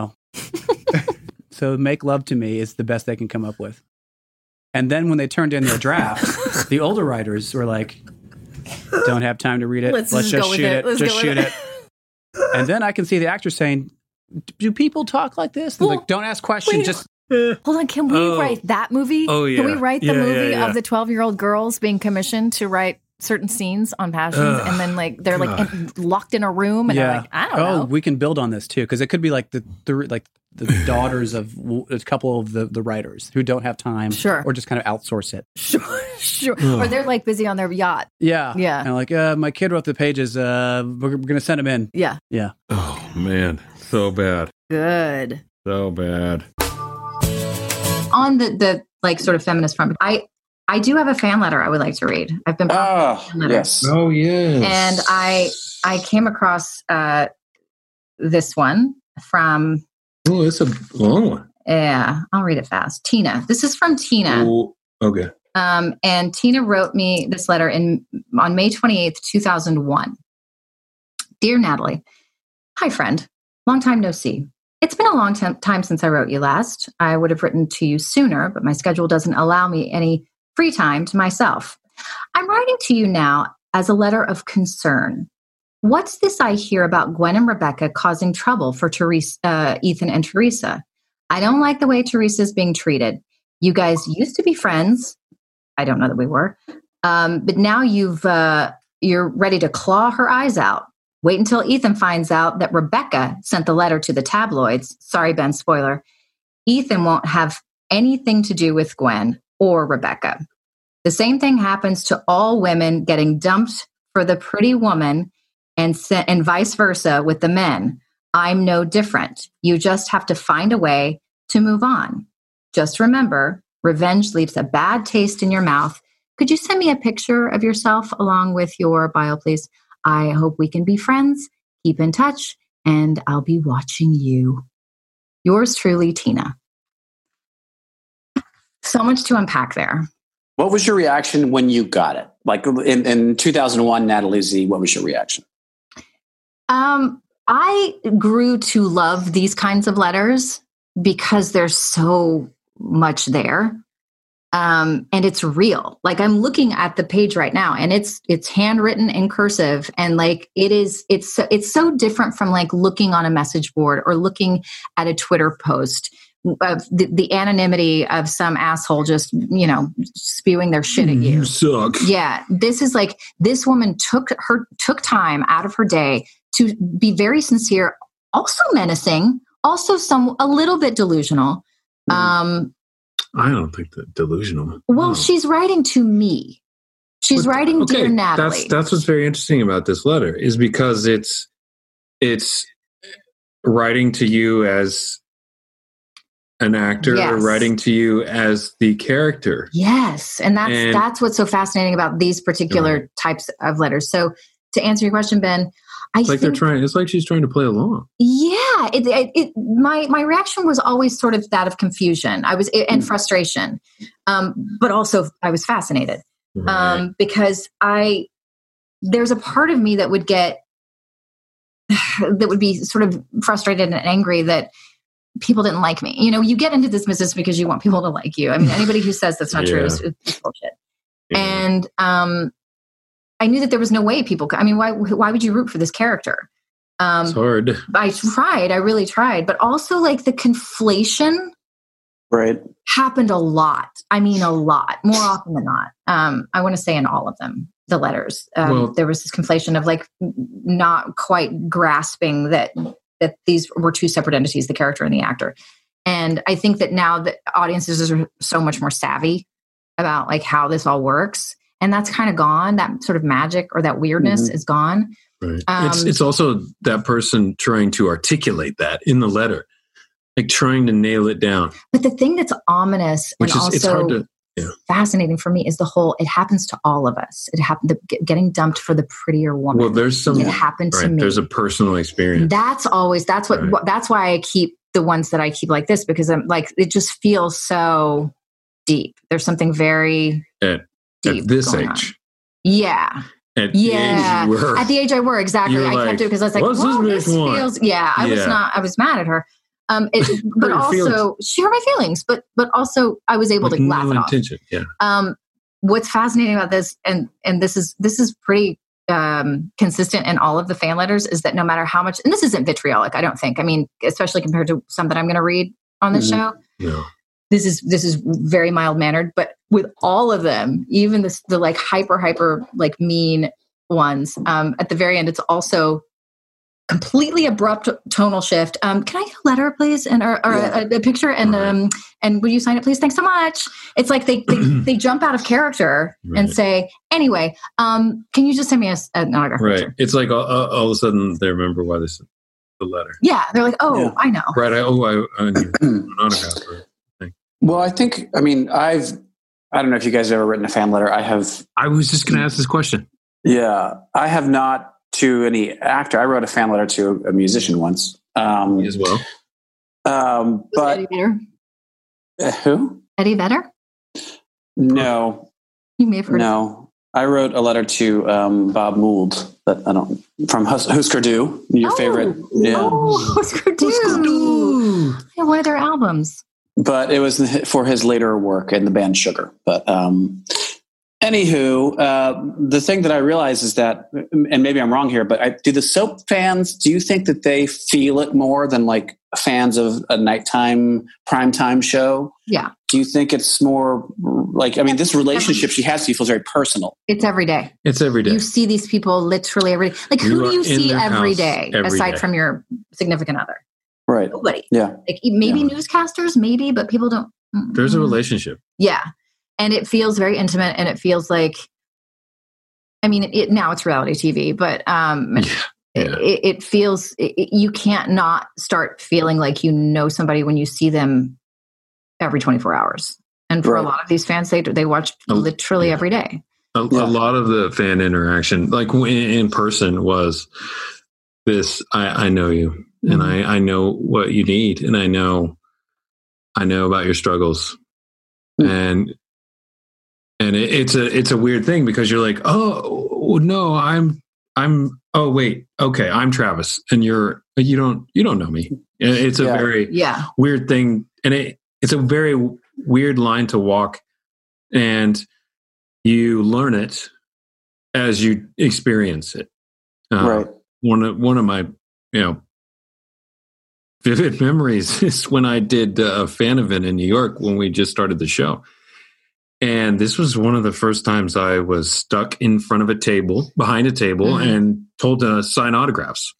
so make love to me is the best they can come up with. And then when they turned in their draft, the older writers were like, don't have time to read it. Let's just shoot it. Just shoot it. And then I can see the actors saying, do people talk like this? They're like, don't ask questions. Just hold on. Can we write that movie? Oh, yeah. Can we write the movie of the 12-year-old girls being commissioned to write certain scenes on Passions, and then they're locked in a room, and they're like, I don't know. We can build on this too, because it could be like the daughters of a couple of the writers who don't have time, or just kind of outsource it. Sure. Or they're like busy on their yacht. Yeah. And like, my kid wrote the pages. We're gonna send them in. Yeah. Oh man, so bad. Good. So bad. On the sort of feminist front, I do have a fan letter I would like to read. I've been yes. Oh, yes. And I came across this one from... Oh, it's a long one. Yeah, I'll read it fast. Tina. This is from Tina. Ooh, okay. And Tina wrote me this letter on May 28th, 2001. Dear Natalie, hi, friend. Long time no see. It's been a long time since I wrote you last. I would have written to you sooner, but my schedule doesn't allow me any free time to myself. I'm writing to you now as a letter of concern. What's this I hear about Gwen and Rebecca causing trouble for Ethan and Teresa? I don't like the way Teresa's being treated. You guys used to be friends. I don't know that we were. But now you're ready to claw her eyes out. Wait until Ethan finds out that Rebecca sent the letter to the tabloids. Sorry, Ben, spoiler. Ethan won't have anything to do with Gwen or Rebecca. The same thing happens to all women getting dumped for the pretty woman and vice versa with the men. I'm no different. You just have to find a way to move on. Just remember, revenge leaves a bad taste in your mouth. Could you send me a picture of yourself along with your bio, please? I hope we can be friends. Keep in touch, and I'll be watching you. Yours truly, Tina. So much to unpack there. What was your reaction when you got it? Like in 2001, Natalie Z, what was your reaction? I grew to love these kinds of letters because there's so much there. And it's real. Like I'm looking at the page right now and it's handwritten in cursive. And like, it's so different from like looking on a message board or looking at a Twitter post of the anonymity of some asshole just, spewing their shit at you. You suck. Yeah. This is like, this woman took time out of her day to be very sincere, also menacing, also a little bit delusional. I don't think that delusional. Well, she's writing to me. She's writing Dear Natalie. That's what's very interesting about this letter is because it's writing to you as an actor, yes. Writing to you as the character. Yes, and that's what's so fascinating about these particular types of letters. So to answer your question, Ben, it's like she's trying to play along. Yeah, my reaction was always sort of that of confusion. And frustration, but also I was fascinated because there's a part of me that would be sort of frustrated and angry that people didn't like me. You get into this business because you want people to like you. I mean, anybody who says that's not true is bullshit. Yeah. And I knew that there was no way people could. I mean, why would you root for this character? It's hard. I really tried. But also like the conflation happened a lot. I mean, a lot, more often than not. I want to say in all of them, the letters. There was this conflation of like not quite grasping that these were two separate entities, the character and the actor. And I think that now that audiences are so much more savvy about like how this all works. And that's kind of gone. That sort of magic or that weirdness is gone. Right. It's also that person trying to articulate that in the letter, like trying to nail it down. But the thing that's ominous and also fascinating for me is it happens to all of us. It happened, getting dumped for the prettier woman. Well, it happened to me. There's a personal experience. That's why I keep the ones that I keep like this, because I'm like, it just feels so deep. There's something very deep at this age. On. Yeah. At the age you were. At the age I were, exactly. I kept it because I was like, this feels, I was mad at her. But also she hurt my feelings, but also I was able to laugh it off. Yeah. What's fascinating about this, and this is pretty consistent in all of the fan letters, is that no matter how much, and this isn't vitriolic, I don't think. I mean, especially compared to some that I'm going to read on this show. No. This is very mild mannered, but with all of them, even the like hyper like mean ones, at the very end, it's also completely abrupt tonal shift. Can I get a letter, please, and or a picture, and will you sign it, please? Thanks so much. It's like they jump out of character and say, anyway, can you just send me an autograph? Right. Picture? It's like all of a sudden they remember why they sent the letter. Yeah, they're like, I know. Right. I need an autograph. Well, I don't know if you guys have ever written a fan letter. I have. I was just going to ask this question. Yeah, I have not to any actor. I wrote a fan letter to a musician once. Me as well. But Eddie Vedder? Who? Eddie Vedder? No. You may have heard. No, I wrote a letter to Bob Mould, but I don't. From Husker Du, your favorite. Yeah. Oh, Husker Du. Yeah, one of their albums. But it was for his later work in the band Sugar. But anywho, the thing that I realize is that, and maybe I'm wrong here, but do the soap fans, do you think that they feel it more than like fans of a nighttime primetime show? Yeah. Do you think it's more like, I mean, this relationship she has to you feels very personal. It's every day. It's every day. You see these people literally every day. Like, who do you see every day aside from your significant other? Right. Nobody. Yeah. Like maybe newscasters, maybe, but people don't. There's a relationship. Yeah. And it feels very intimate, and it feels like, I mean, now it's reality TV, but it feels, you can't not start feeling like you know somebody when you see them every 24 hours. And for a lot of these fans, they watch literally every day. A lot of the fan interaction, like in person, was this, I know you. And I know what you need, and I know about your struggles. And it's a weird thing because you're like, oh no, I'm oh wait, okay, I'm Travis, and you don't know me. It's a very weird thing, and it's a very weird line to walk, and you learn it as you experience it. Right. One of my vivid memories is when I did a fan event in New York when we just started the show. And this was one of the first times I was stuck in front of a table, behind a table, and told to sign autographs.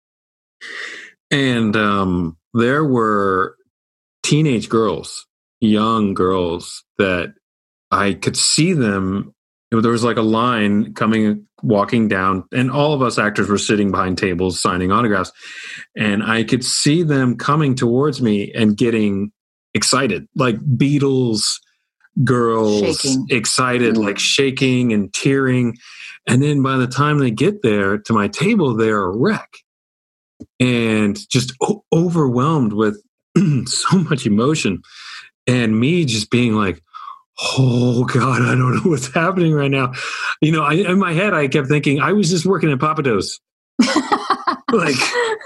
And there were teenage girls, young girls, that I could see them. There was like a line walking down, and all of us actors were sitting behind tables signing autographs. And I could see them coming towards me and getting excited, like Beatles girls, excited, like shaking and tearing. And then by the time they get there to my table, they're a wreck and just overwhelmed with so much emotion. And me just being like, oh God, I don't know what's happening right now. In my head, I kept thinking I was just working at Pappadeaux's. Like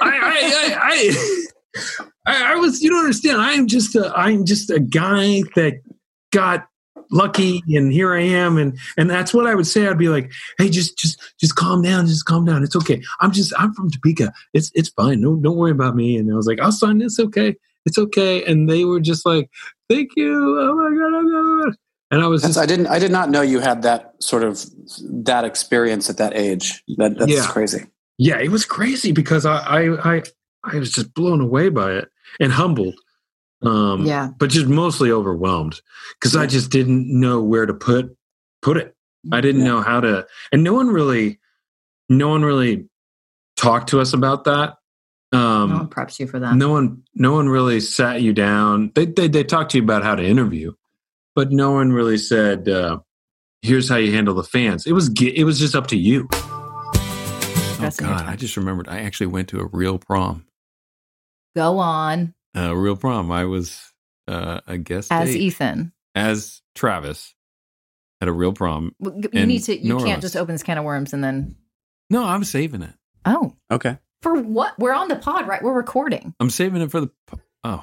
I was, you don't understand. I'm just a guy that got lucky, and here I am, and that's what I would say. I'd be like, hey, just calm down, it's okay. I'm from Topeka, it's fine, don't worry about me. And I was like, I'll sign this, it's okay. And they were just like, thank you, oh my God. And I was I did not know you had that sort of that experience at that age. That's crazy. Yeah, it was crazy because I was just blown away by it and humbled. But just mostly overwhelmed because I just didn't know where to put it. I didn't know how to, and no one really talked to us about that. No one preps you for that. No one really sat you down. They talked to you about how to interview, but no one really said, here's how you handle the fans. It was just up to you. Oh God, I just remembered. I actually went to a real prom. Go on. Real prom. I was a guest as date. Ethan, as Travis, at a real prom. You can't just open this can of worms and then. No, I'm saving it. Oh, okay. For what? We're on the pod, right? We're recording. I'm saving it for the. Oh.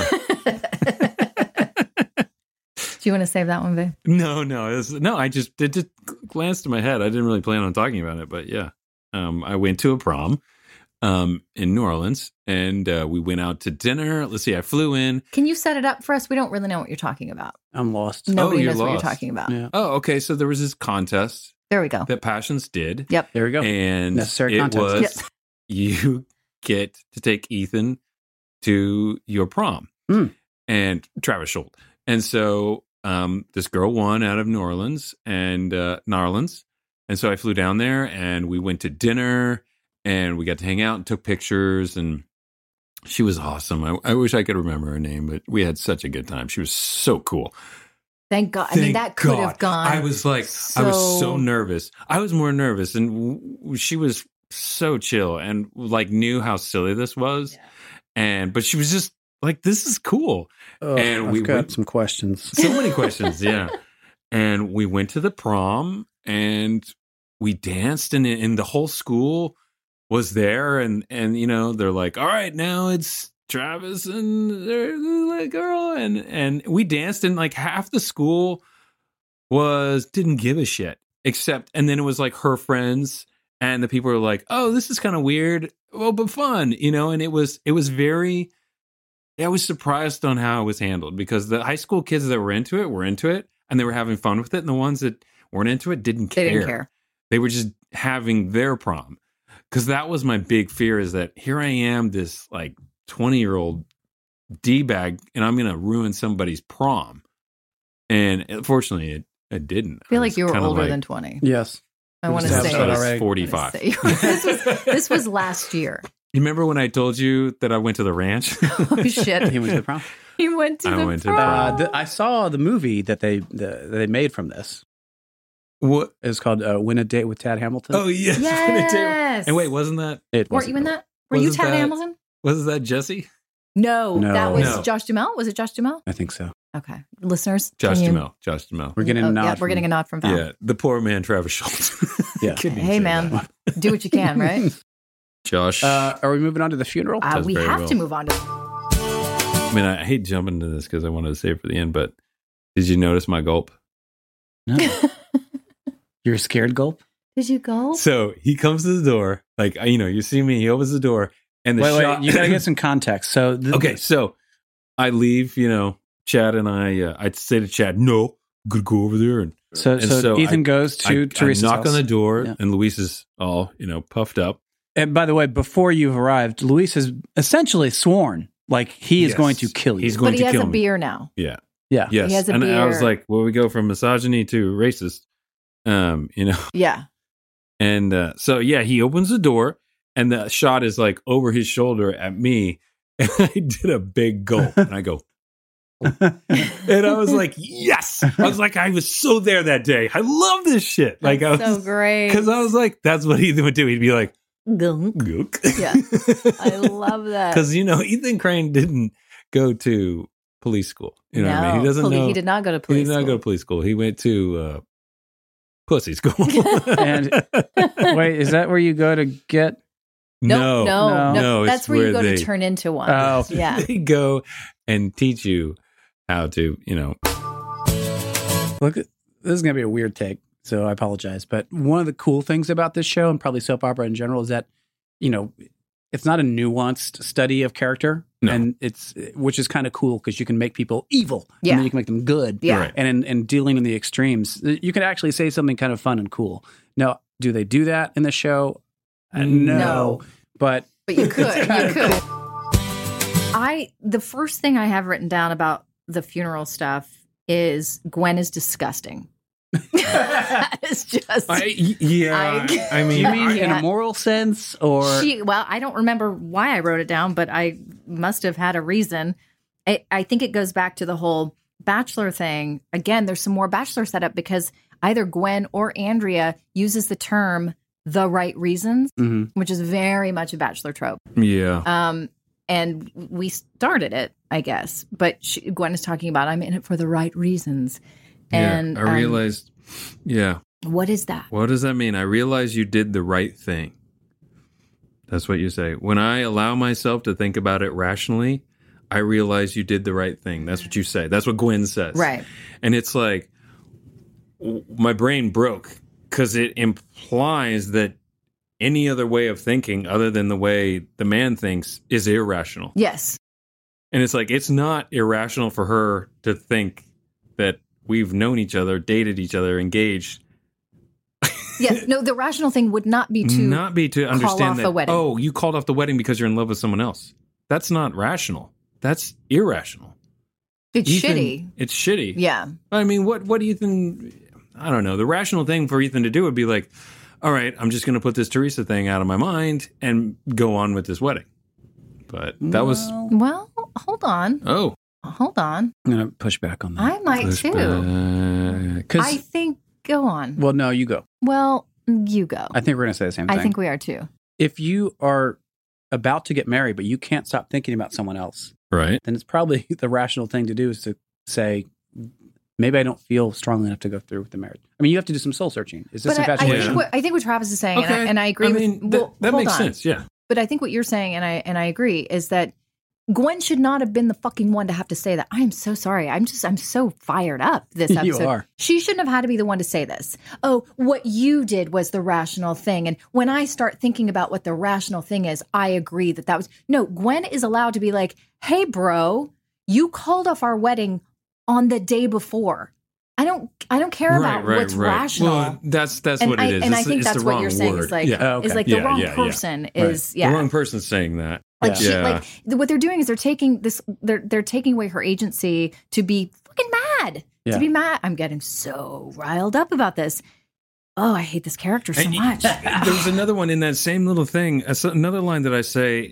Do you want to save that one, babe? No. It just glanced in my head. I didn't really plan on talking about it, but yeah. I went to a prom. In New Orleans, and we went out to dinner. Let's see, I flew in. Can you set it up for us? We don't really know what you're talking about. I'm lost. Nobody knows what you're talking about. Yeah. Oh, okay. So there was this contest. There we go. That Passions did. Yep. There we go. And necessary context. It was you get to take Ethan to your prom, and Travis Schultz. And so this girl won out of New Orleans and Narlands, and so I flew down there, and we went to dinner. And we got to hang out and took pictures, and she was awesome. I wish I could remember her name, but we had such a good time. She was so cool. Thank God. I mean, that could have gone. I was like, I was so nervous. I was more nervous, and she was so chill and like knew how silly this was. Yeah. But she was just like, this is cool. And we got some questions. So many questions, yeah. And we went to the prom, and we danced, and the whole school was there, and they're like, all right, now it's Travis and the girl, and we danced, and like half the school didn't give a shit, and then it was like her friends, and the people were like, oh, this is kind of weird, well, but fun, and it was very. I was surprised on how it was handled because the high school kids that were into it, and they were having fun with it, and the ones that weren't into it didn't care. They didn't care. They were just having their prom. Because that was my big fear, is that here I am, this like 20-year-old D-bag, and I'm going to ruin somebody's prom. And fortunately, it didn't. I feel like you were older than 20. Yes. I want to say I was 45. This was last year. You remember when I told you that I went to the ranch? Oh, shit. He went to the prom. He went to the prom. I saw the movie that they made from this. What? It was called Win a Date with Tad Hamilton. Oh, yes. Yes. And wait, wasn't that? Weren't you in that? Were you Tad Hamilton? Was that Jesse? No, that was Josh Duhamel. Was it Josh Duhamel? I think so. Okay, listeners, Josh Duhamel. We're getting a nod. Yeah, we're getting a nod from Val. Yeah, the poor man, Travis Schultz. Yeah. Hey, man, do what you can, right? Josh, are we moving on to the funeral? We have to move on to. I mean, I hate jumping into this because I wanted to save it for the end, but did you notice my gulp? No. You're scared, gulp? Did you go? So he comes to the door, like, you see me, he opens the door, and wait, you gotta get some context. So, so I leave, Chad and I say to Chad, no, I'm gonna go over there. And so Ethan goes to Teresa's knock house. on the door, and Luis is all, puffed up. And by the way, before you've arrived, Luis has essentially sworn like he is going to kill you. He's going to kill me. But he has a beer now. Yeah. Yeah. Yes. He has a and beer. I was like, well, we go from misogyny to racist, Yeah. And so, he opens the door and the shot is like over his shoulder at me. And I did a big gulp and I go, and I was like, yes. I was like, I was so there that day. I love this shit. That's so great. Because I was like, that's what Ethan would do. He'd be like, gunk. Yeah. I love that. Because, Ethan Crane didn't go to police school. You know what I mean? He doesn't know. He did not go to police school. He did not go to police school. He went to pussy school. And wait, is that where you go to get? No. That's where you go to turn into one. Oh, yeah. They go and teach you how to, Look, this is going to be a weird take, so I apologize. But one of the cool things about this show, and probably soap opera in general, is that, it's not a nuanced study of character. No. And which is kind of cool because you can make people evil. Yeah. And then you can make them good. Yeah. Right. And in dealing in the extremes, you can actually say something kind of fun and cool. Now, do they do that in the show? No. But you could. The first thing I have written down about the funeral stuff is Gwen is disgusting. It's just. I mean, you mean in a moral sense, or I don't remember why I wrote it down, but I must have had a reason. I think it goes back to the whole Bachelor thing. Again, there's some more Bachelor setup because either Gwen or Andrea uses the term "the right reasons," which is very much a Bachelor trope. Yeah. And we started it, I guess. But Gwen is talking about, I'm in it for the right reasons. And I realized, What is that? What does that mean? I realized you did the right thing. That's what you say. When I allow myself to think about it rationally, I realize you did the right thing. That's what you say. That's what Gwen says. Right. And it's like, my brain broke because it implies that any other way of thinking other than the way the man thinks is irrational. Yes. And it's like, it's not irrational for her to think that we've known each other, dated each other, engaged. Yes. No, the rational thing would not be to understand call off that, a wedding. oh, you called off the wedding because you're in love with someone else. That's not rational. That's irrational. It's Ethan, shitty. It's shitty. Yeah. I mean, what do Ethan... I don't know. The rational thing for Ethan to do would be like, all right, I'm just going to put this Teresa thing out of my mind and go on with this wedding. But that was... Well, hold on. Oh. Hold on. I'm going to push back on that. I might too. I think... Go on. Well, no, you go. Well, you go. I think we're going to say the same thing. I think we are too. If you are about to get married, but you can't stop thinking about someone else, right? Then it's probably the rational thing to do is to say, maybe I don't feel strongly enough to go through with the marriage. I mean, you have to do some soul searching. Is this infatuation? I think what Travis is saying, okay. and I agree that makes sense, yeah. But I think what you're saying, and I agree, is that Gwen should not have been the fucking one to have to say that. I am so sorry. I'm so fired up this episode. You are. She shouldn't have had to be the one to say this. Oh, what you did was the rational thing. And when I start thinking about what the rational thing is, I agree that was... No, Gwen is allowed to be like, hey, bro, you called off our wedding on the day before. I don't care about what's rational. Well, that's what it is. And I think that's what you're saying. Is like, is like the wrong person is the wrong person saying that. Like what they're doing is they're taking this. They're taking away her agency to be fucking mad. Yeah. To be mad. I'm getting so riled up about this. Oh, I hate this character so much. There's another one in that same little thing. Another line that I say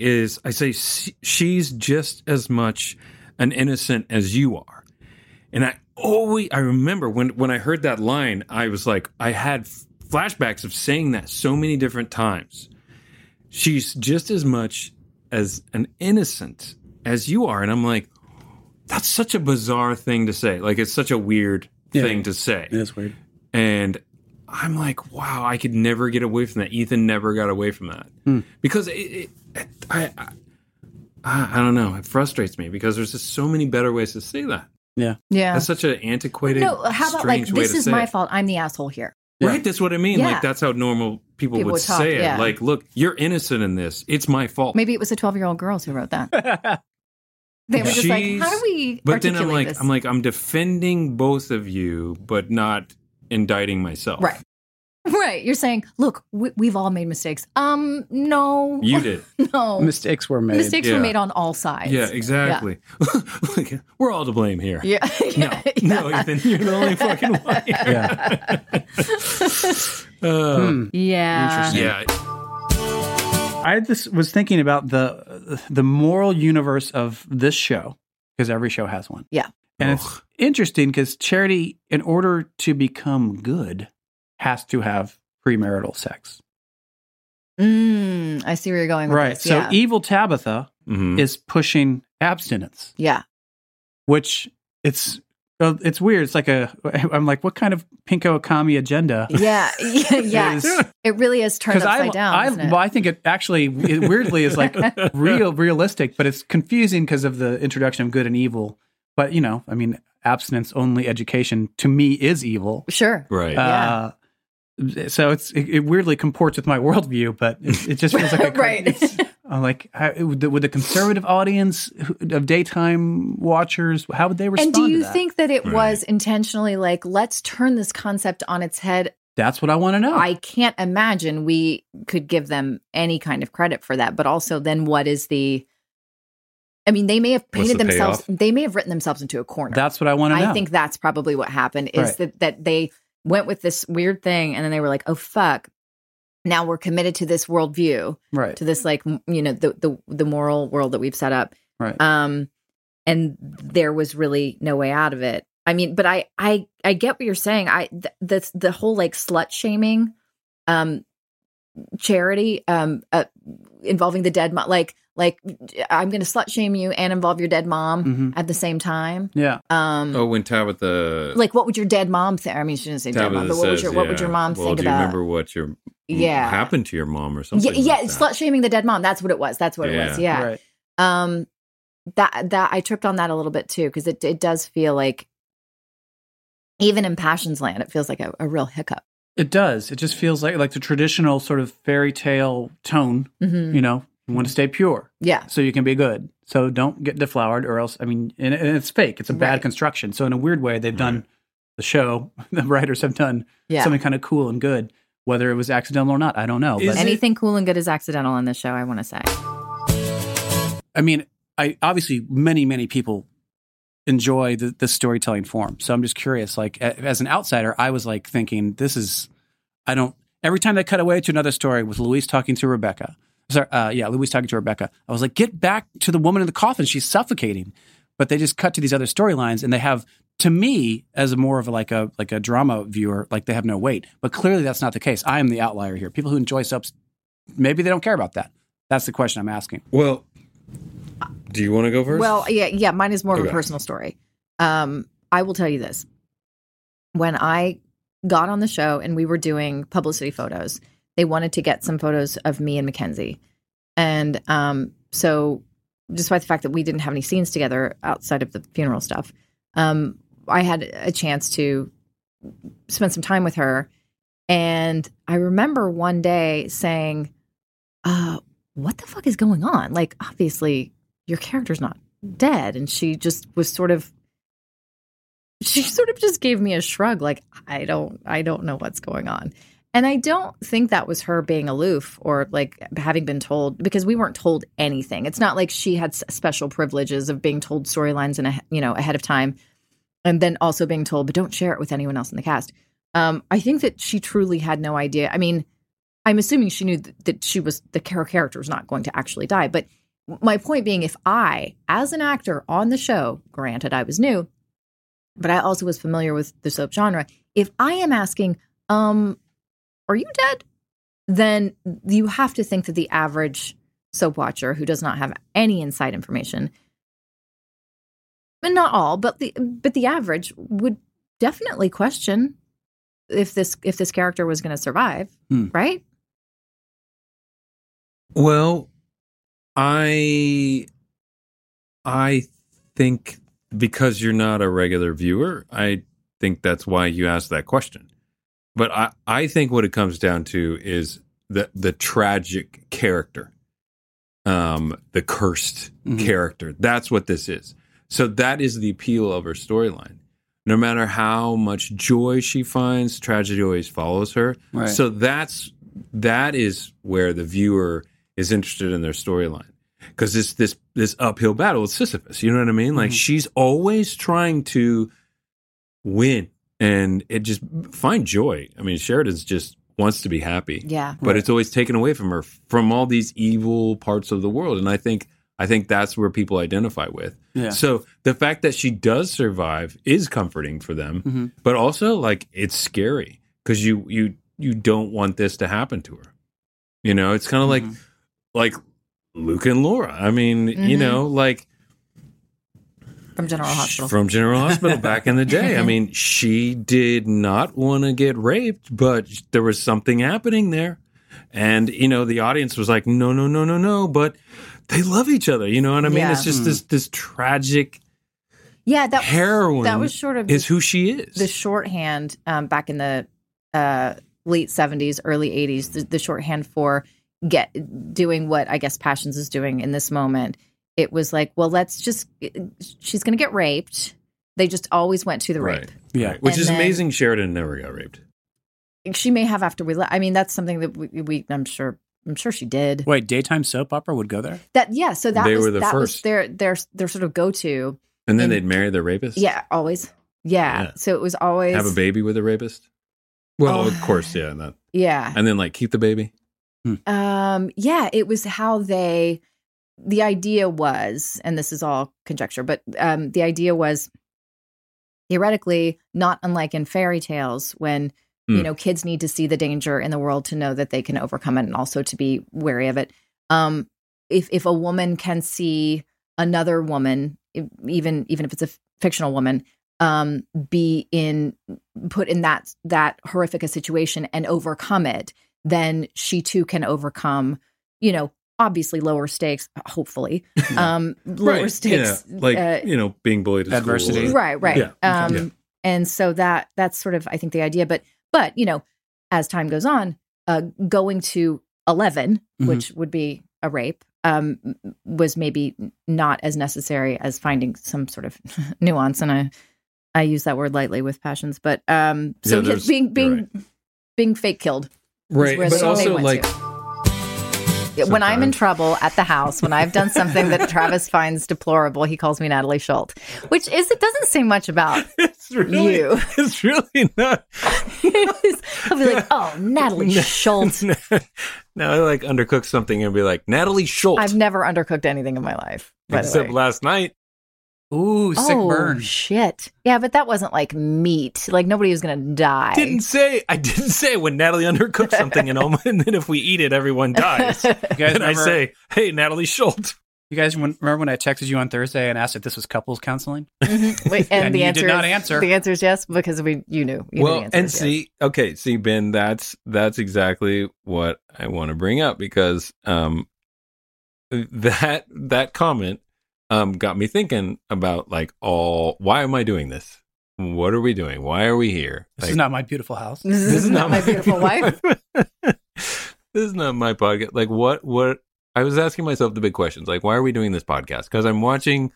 she's just as much an innocent as you are. And I remember when I heard that line, I was like, I had flashbacks of saying that so many different times. She's just as much as an innocent as you are. And I'm like, that's such a bizarre thing to say. Like, it's such a weird thing to say. It is weird. And I'm like, wow, I could never get away from that. Ethan never got away from that. Because I don't know. It frustrates me because there's just so many better ways to say that. Yeah. That's such an antiquated, how about like, this is my fault. I'm the asshole here. Yeah. Right? That's what I mean. Yeah. Like, that's how normal people would say it. Yeah. Like, look, you're innocent in this. It's my fault. Maybe it was the 12-year-old girls who wrote that. They were just like, how do we But then this? I'm defending both of you, but not indicting myself. Right. Right. You're saying, look, we've all made mistakes. No. You did. No. Mistakes were made. Mistakes were made on all sides. Yeah, exactly. Yeah. We're all to blame here. Yeah. No, Ethan, you're the only fucking one. Yeah. Interesting. Yeah. I was thinking about the moral universe of this show, because every show has one. Yeah. And it's interesting because Charity, in order to become good, has to have premarital sex. I see where you're going with right. this. So evil Tabitha is pushing abstinence. Yeah. Which it's weird. It's like I'm like, what kind of Pinko Akami agenda? Yeah. It really is turned upside down. I think it actually weirdly is like realistic, but it's confusing because of the introduction of good and evil. But, I mean, abstinence only education to me is evil. Sure. Right. So it weirdly comports with my worldview, but it just feels like right. I'm like, would the conservative audience of daytime watchers, how would they respond? And do you to that? think that it was intentionally like, let's turn this concept on its head? That's what I want to know. I can't imagine we could give them any kind of credit for that. But also, then what is the? I mean, they may have painted themselves. Payoff? They may have written themselves into a corner. That's what I want to know. I think that's probably what happened. Is that they went with this weird thing, and then they were like, "Oh fuck." Now we're committed to this worldview, right? To this, like, the moral world that we've set up, right? And there was really no way out of it. I mean, but I get what you're saying. The whole like slut shaming, Charity, involving the dead mom, like I'm going to slut shame you and involve your dead mom at the same time. Yeah. When Tabitha, like, what would your dead mom think? I mean, she didn't say dead mom, but what would your mom think do you about? Remember what your happened to your mom or something? Yeah, slut shaming the dead mom. That's what it was. It was. Yeah. Right. That I tripped on that a little bit too, because it does feel like, even in Passion's Land, it feels like a real hiccup. It does. It just feels like the traditional sort of fairy tale tone. You want to stay pure. Yeah. So you can be good. So don't get deflowered, or else, I mean, and it's fake. It's a bad construction. So in a weird way, they've done the show. The writers have done something kind of cool and good. Whether it was accidental or not, I don't know. But anything cool and good is accidental in this show, I want to say. I mean, obviously many, many people enjoy the storytelling form. So I'm just curious, like, as an outsider, I was like thinking, every time they cut away to another story with Louise talking to Rebecca. Louise talking to Rebecca. I was like, get back to the woman in the coffin. She's suffocating. But they just cut to these other storylines, and they have, to me, as more of like a drama viewer, like, they have no weight. But clearly that's not the case. I am the outlier here. People who enjoy soaps, maybe they don't care about that. That's the question I'm asking. Well, do you want to go first? Well, yeah. Mine is more of a personal story. I will tell you this. When I got on the show and we were doing publicity photos, they wanted to get some photos of me and Mackenzie. And so despite the fact that we didn't have any scenes together outside of the funeral stuff, I had a chance to spend some time with her. And I remember one day saying, what the fuck is going on? Like, obviously, your character's not dead. And she just was sort of just gave me a shrug, like, I don't know what's going on. And I don't think that was her being aloof or like having been told, because we weren't told anything. It's not like she had special privileges of being told storylines ahead of time, and then also being told, but don't share it with anyone else in the cast. I think that she truly had no idea. I mean, I'm assuming she knew that the character was not going to actually die. But my point being, if I, as an actor on the show, granted I was new, but I also was familiar with the soap genre, if I am asking, are you dead? Then you have to think that the average soap watcher who does not have any inside information not all, but the average would definitely question if this character was going to survive, right? Well, I think because you're not a regular viewer, I think that's why you asked that question. But I think what it comes down to is the tragic character, the cursed character. That's what this is. So that is the appeal of her storyline. No matter how much joy she finds, tragedy always follows her. Right. So that is where the viewer is interested in their storyline. Because it's this uphill battle with Sisyphus. You know what I mean? Like she's always trying to win and it just find joy. I mean, Sheridan's just wants to be happy. Yeah. But it's always taken away from her from all these evil parts of the world. And I think that's where people identify with. Yeah. So the fact that she does survive is comforting for them, but also like it's scary because you don't want this to happen to her. You know, it's kind of like Luke and Laura. I mean, you know, like from General Hospital. From General Hospital back in the day. I mean, she did not want to get raped, but there was something happening there. And, you know, the audience was like, no, but they love each other. You know what I mean? Yeah. It's just this tragic heroine. That was sort of is who she is. The shorthand back in the late 70s, early 80s, the shorthand for doing what I guess Passions is doing in this moment. It was like, well, she's going to get raped. They just always went to the rape. Yeah. Right. Which is amazing. Sheridan never got raped. She may have after we left. I mean, that's something that we I'm sure she did. Wait, daytime soap opera would go there? So they were the first. Was their sort of go-to. And then they'd marry the rapist? Yeah, always. Yeah. So it was always have a baby with a rapist? Well, of course, yeah. Yeah. And then like keep the baby? Yeah, it was how the idea was, and this is all conjecture, but the idea was theoretically not unlike in fairy tales when you know kids need to see the danger in the world to know that they can overcome it and also to be wary of it. If a woman can see another woman, even if it's a fictional woman, be put in that horrific a situation and overcome it, then she too can overcome, you know, obviously lower stakes, hopefully, lower stakes, yeah. Like you know, being bullied at adversity, school, right. Yeah. And so that's sort of I think the idea, but you know, as time goes on, going to 11, which would be a rape, was maybe not as necessary as finding some sort of nuance, and I use that word lightly with Passions, but being fake killed. Right, but also like when I'm in trouble at the house, when I've done something that Travis finds deplorable, he calls me Natalie Schultz, which it doesn't say much about you. It's really not. I'll be like, oh, Natalie Schultz. No, I like undercook something and be like, Natalie Schultz. I've never undercooked anything in my life. Except last night. Ooh, sick burn. Shit. Yeah, but that wasn't like meat. Like nobody was going to die. I didn't say when Natalie undercooks something and then if we eat it, everyone dies. You guys I say, hey, Natalie Schultz. You guys remember when I texted you on Thursday and asked if this was couples counseling? Wait, and the answer did not answer. The answer is yes, because you knew. Well, knew the and see, yes. See, Ben, that's exactly what I want to bring up because that comment got me thinking about why am I doing this? What are we doing? Why are we here? This is not my beautiful house. This is not my beautiful wife. This is not my podcast. Like what I was asking myself the big questions. Like, why are we doing this podcast? Because I'm watching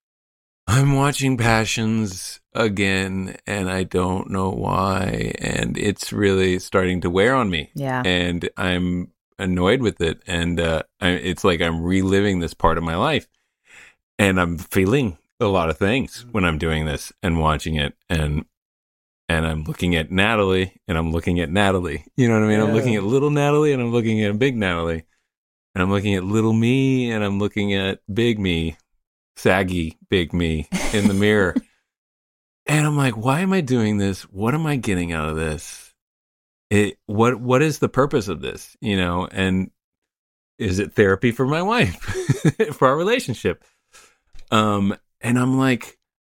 Passions again, and I don't know why, and it's really starting to wear on me. Yeah, and I'm annoyed with it, and it's like I'm reliving this part of my life. And I'm feeling a lot of things when I'm doing this and watching it. And I'm looking at Natalie and I'm looking at Natalie. You know what I mean? Yeah. I'm looking at little Natalie and I'm looking at big Natalie. And I'm looking at little me and I'm looking at big me, saggy big me in the mirror. And I'm like, why am I doing this? What am I getting out of this? What is the purpose of this? You know, and is it therapy for my wife, for our relationship? And I'm like,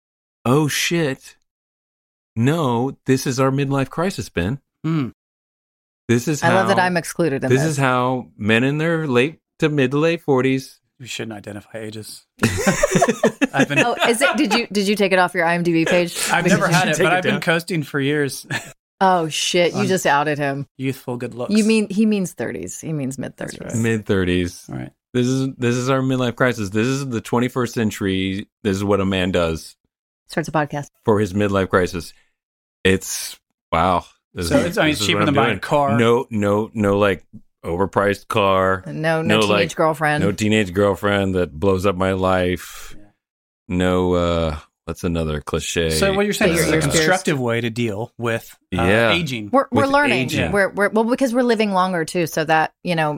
oh shit, no, this is our midlife crisis, Ben. This is how, I love that I'm excluded in this. This is how men in their late to mid to late 40s. We shouldn't identify ages. Is it? Did you take it off your IMDb page? I've never had it, but I've been coasting for years. Oh shit! You just outed him. Youthful good looks. He means 30s. He means mid 30s. Right. Mid 30s. All right. This is our midlife crisis. This is the 21st century. This is what a man does. Starts a podcast for his midlife crisis. It's wow. It's cheaper than buying a car. No, like overpriced car. No teenage girlfriend. No teenage girlfriend that blows up my life. Yeah. No, what's another cliche? So what you're saying is a constructive way to deal with aging. We're learning. Aging. We're because we're living longer too. So that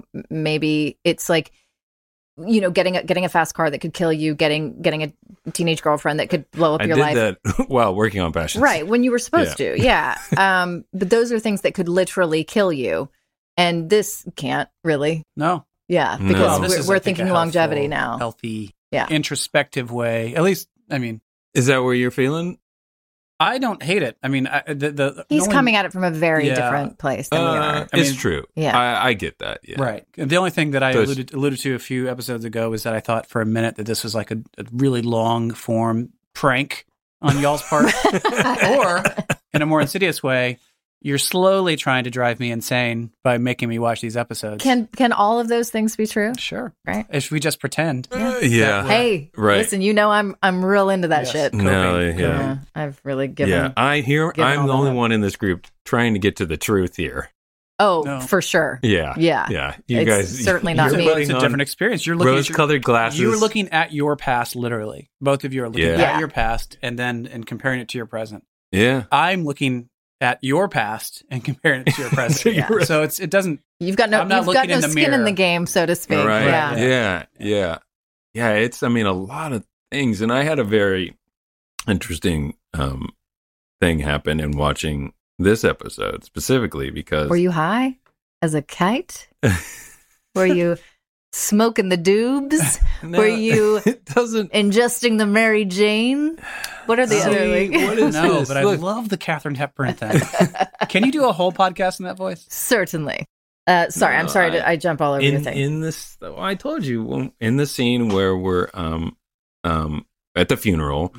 maybe it's like getting a fast car that could kill you, getting a teenage girlfriend that could blow up your life. I did that while working on Passions. Right, when you were supposed to. Yeah. But those are things that could literally kill you. And this can't really. No. Yeah, because we're thinking longevity now. Healthy, introspective way. At least, I mean. Is that where you're feeling? I don't hate it. I mean, he's coming at it from a very different place than we are. It's true. Yeah, I get that. Yeah. Right. The only thing that I alluded to a few episodes ago was that I thought for a minute that this was like a really long form prank on y'all's part, or in a more insidious way, you're slowly trying to drive me insane by making me watch these episodes. Can all of those things be true? Sure. Right. If we just pretend. Yeah. Hey, right. Listen, I'm real into that shit. No, yeah. I've really given. Yeah, I'm the only one in this group trying to get to the truth here. Oh, no. For sure. Yeah. You guys certainly not me. It's a different experience. You're looking rose-colored glasses. You're looking at your past, literally. Both of you are looking at your past and comparing it to your present. Yeah. I'm looking at your past and comparing it to your present. So it doesn't. You've got no skin in the game, so to speak. Right. Yeah. It's a lot of things, and I had a very interesting thing happen in watching this episode specifically because were you high as a kite? Were you smoking the doobs? No, were you ingesting the Mary Jane? What are the other what is this? But look. I love the Katharine Hepburn thing. Can you do a whole podcast in that voice? Certainly. I'm sorry I jump all over your thing. In this, I told you in the scene where we're at the funeral,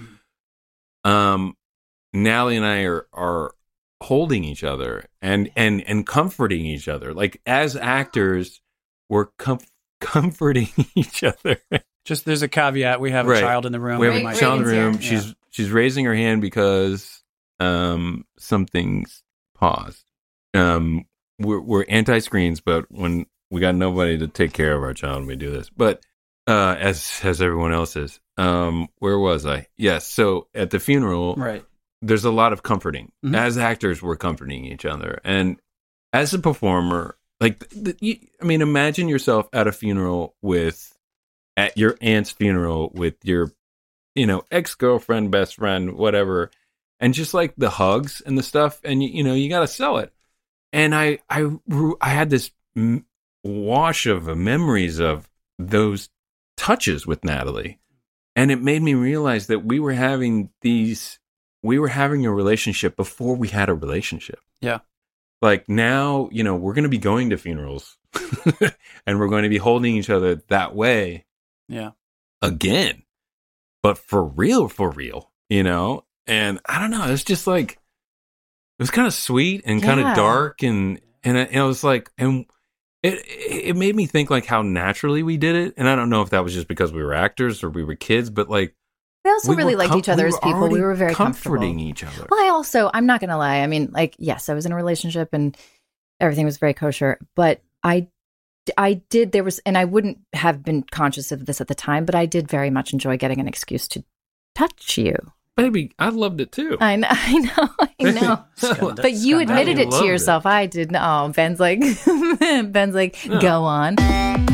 Nally and I are holding each other and comforting each other. Like as actors, we're comforting each other. Just there's a caveat. We have a child in the room. We have a child in the room. She's raising her hand because something's paused. We're anti-screens, but when we got nobody to take care of our child, we do this. But as everyone else is. Where was I? Yes. So at the funeral, right. There's a lot of comforting. Mm-hmm. As actors, we're comforting each other, and as a performer, imagine yourself at a funeral at your aunt's funeral with your, ex-girlfriend, best friend, whatever, and just like the hugs and the stuff, and you got to sell it. And I had this wash of memories of those touches with Natalie, and it made me realize that we were having a relationship before we had a relationship. Yeah. Like now, we're going to be going to funerals and we're going to be holding each other that way. Yeah. Again. But for real, and I don't know. It's just like, it was kind of sweet and kind of dark. And I was like, and it made me think like how naturally we did it. And I don't know if that was just because we were actors or we were kids, but like, we also really liked each other as people. We were very comforting each other. Well, I'm not going to lie. I mean, yes, I was in a relationship and everything was very kosher, but I wouldn't have been conscious of this at the time, but I did very much enjoy getting an excuse to touch you. Baby, I loved it too. I know. But you admitted it to yourself. I didn't. Oh, Ben's like, go on.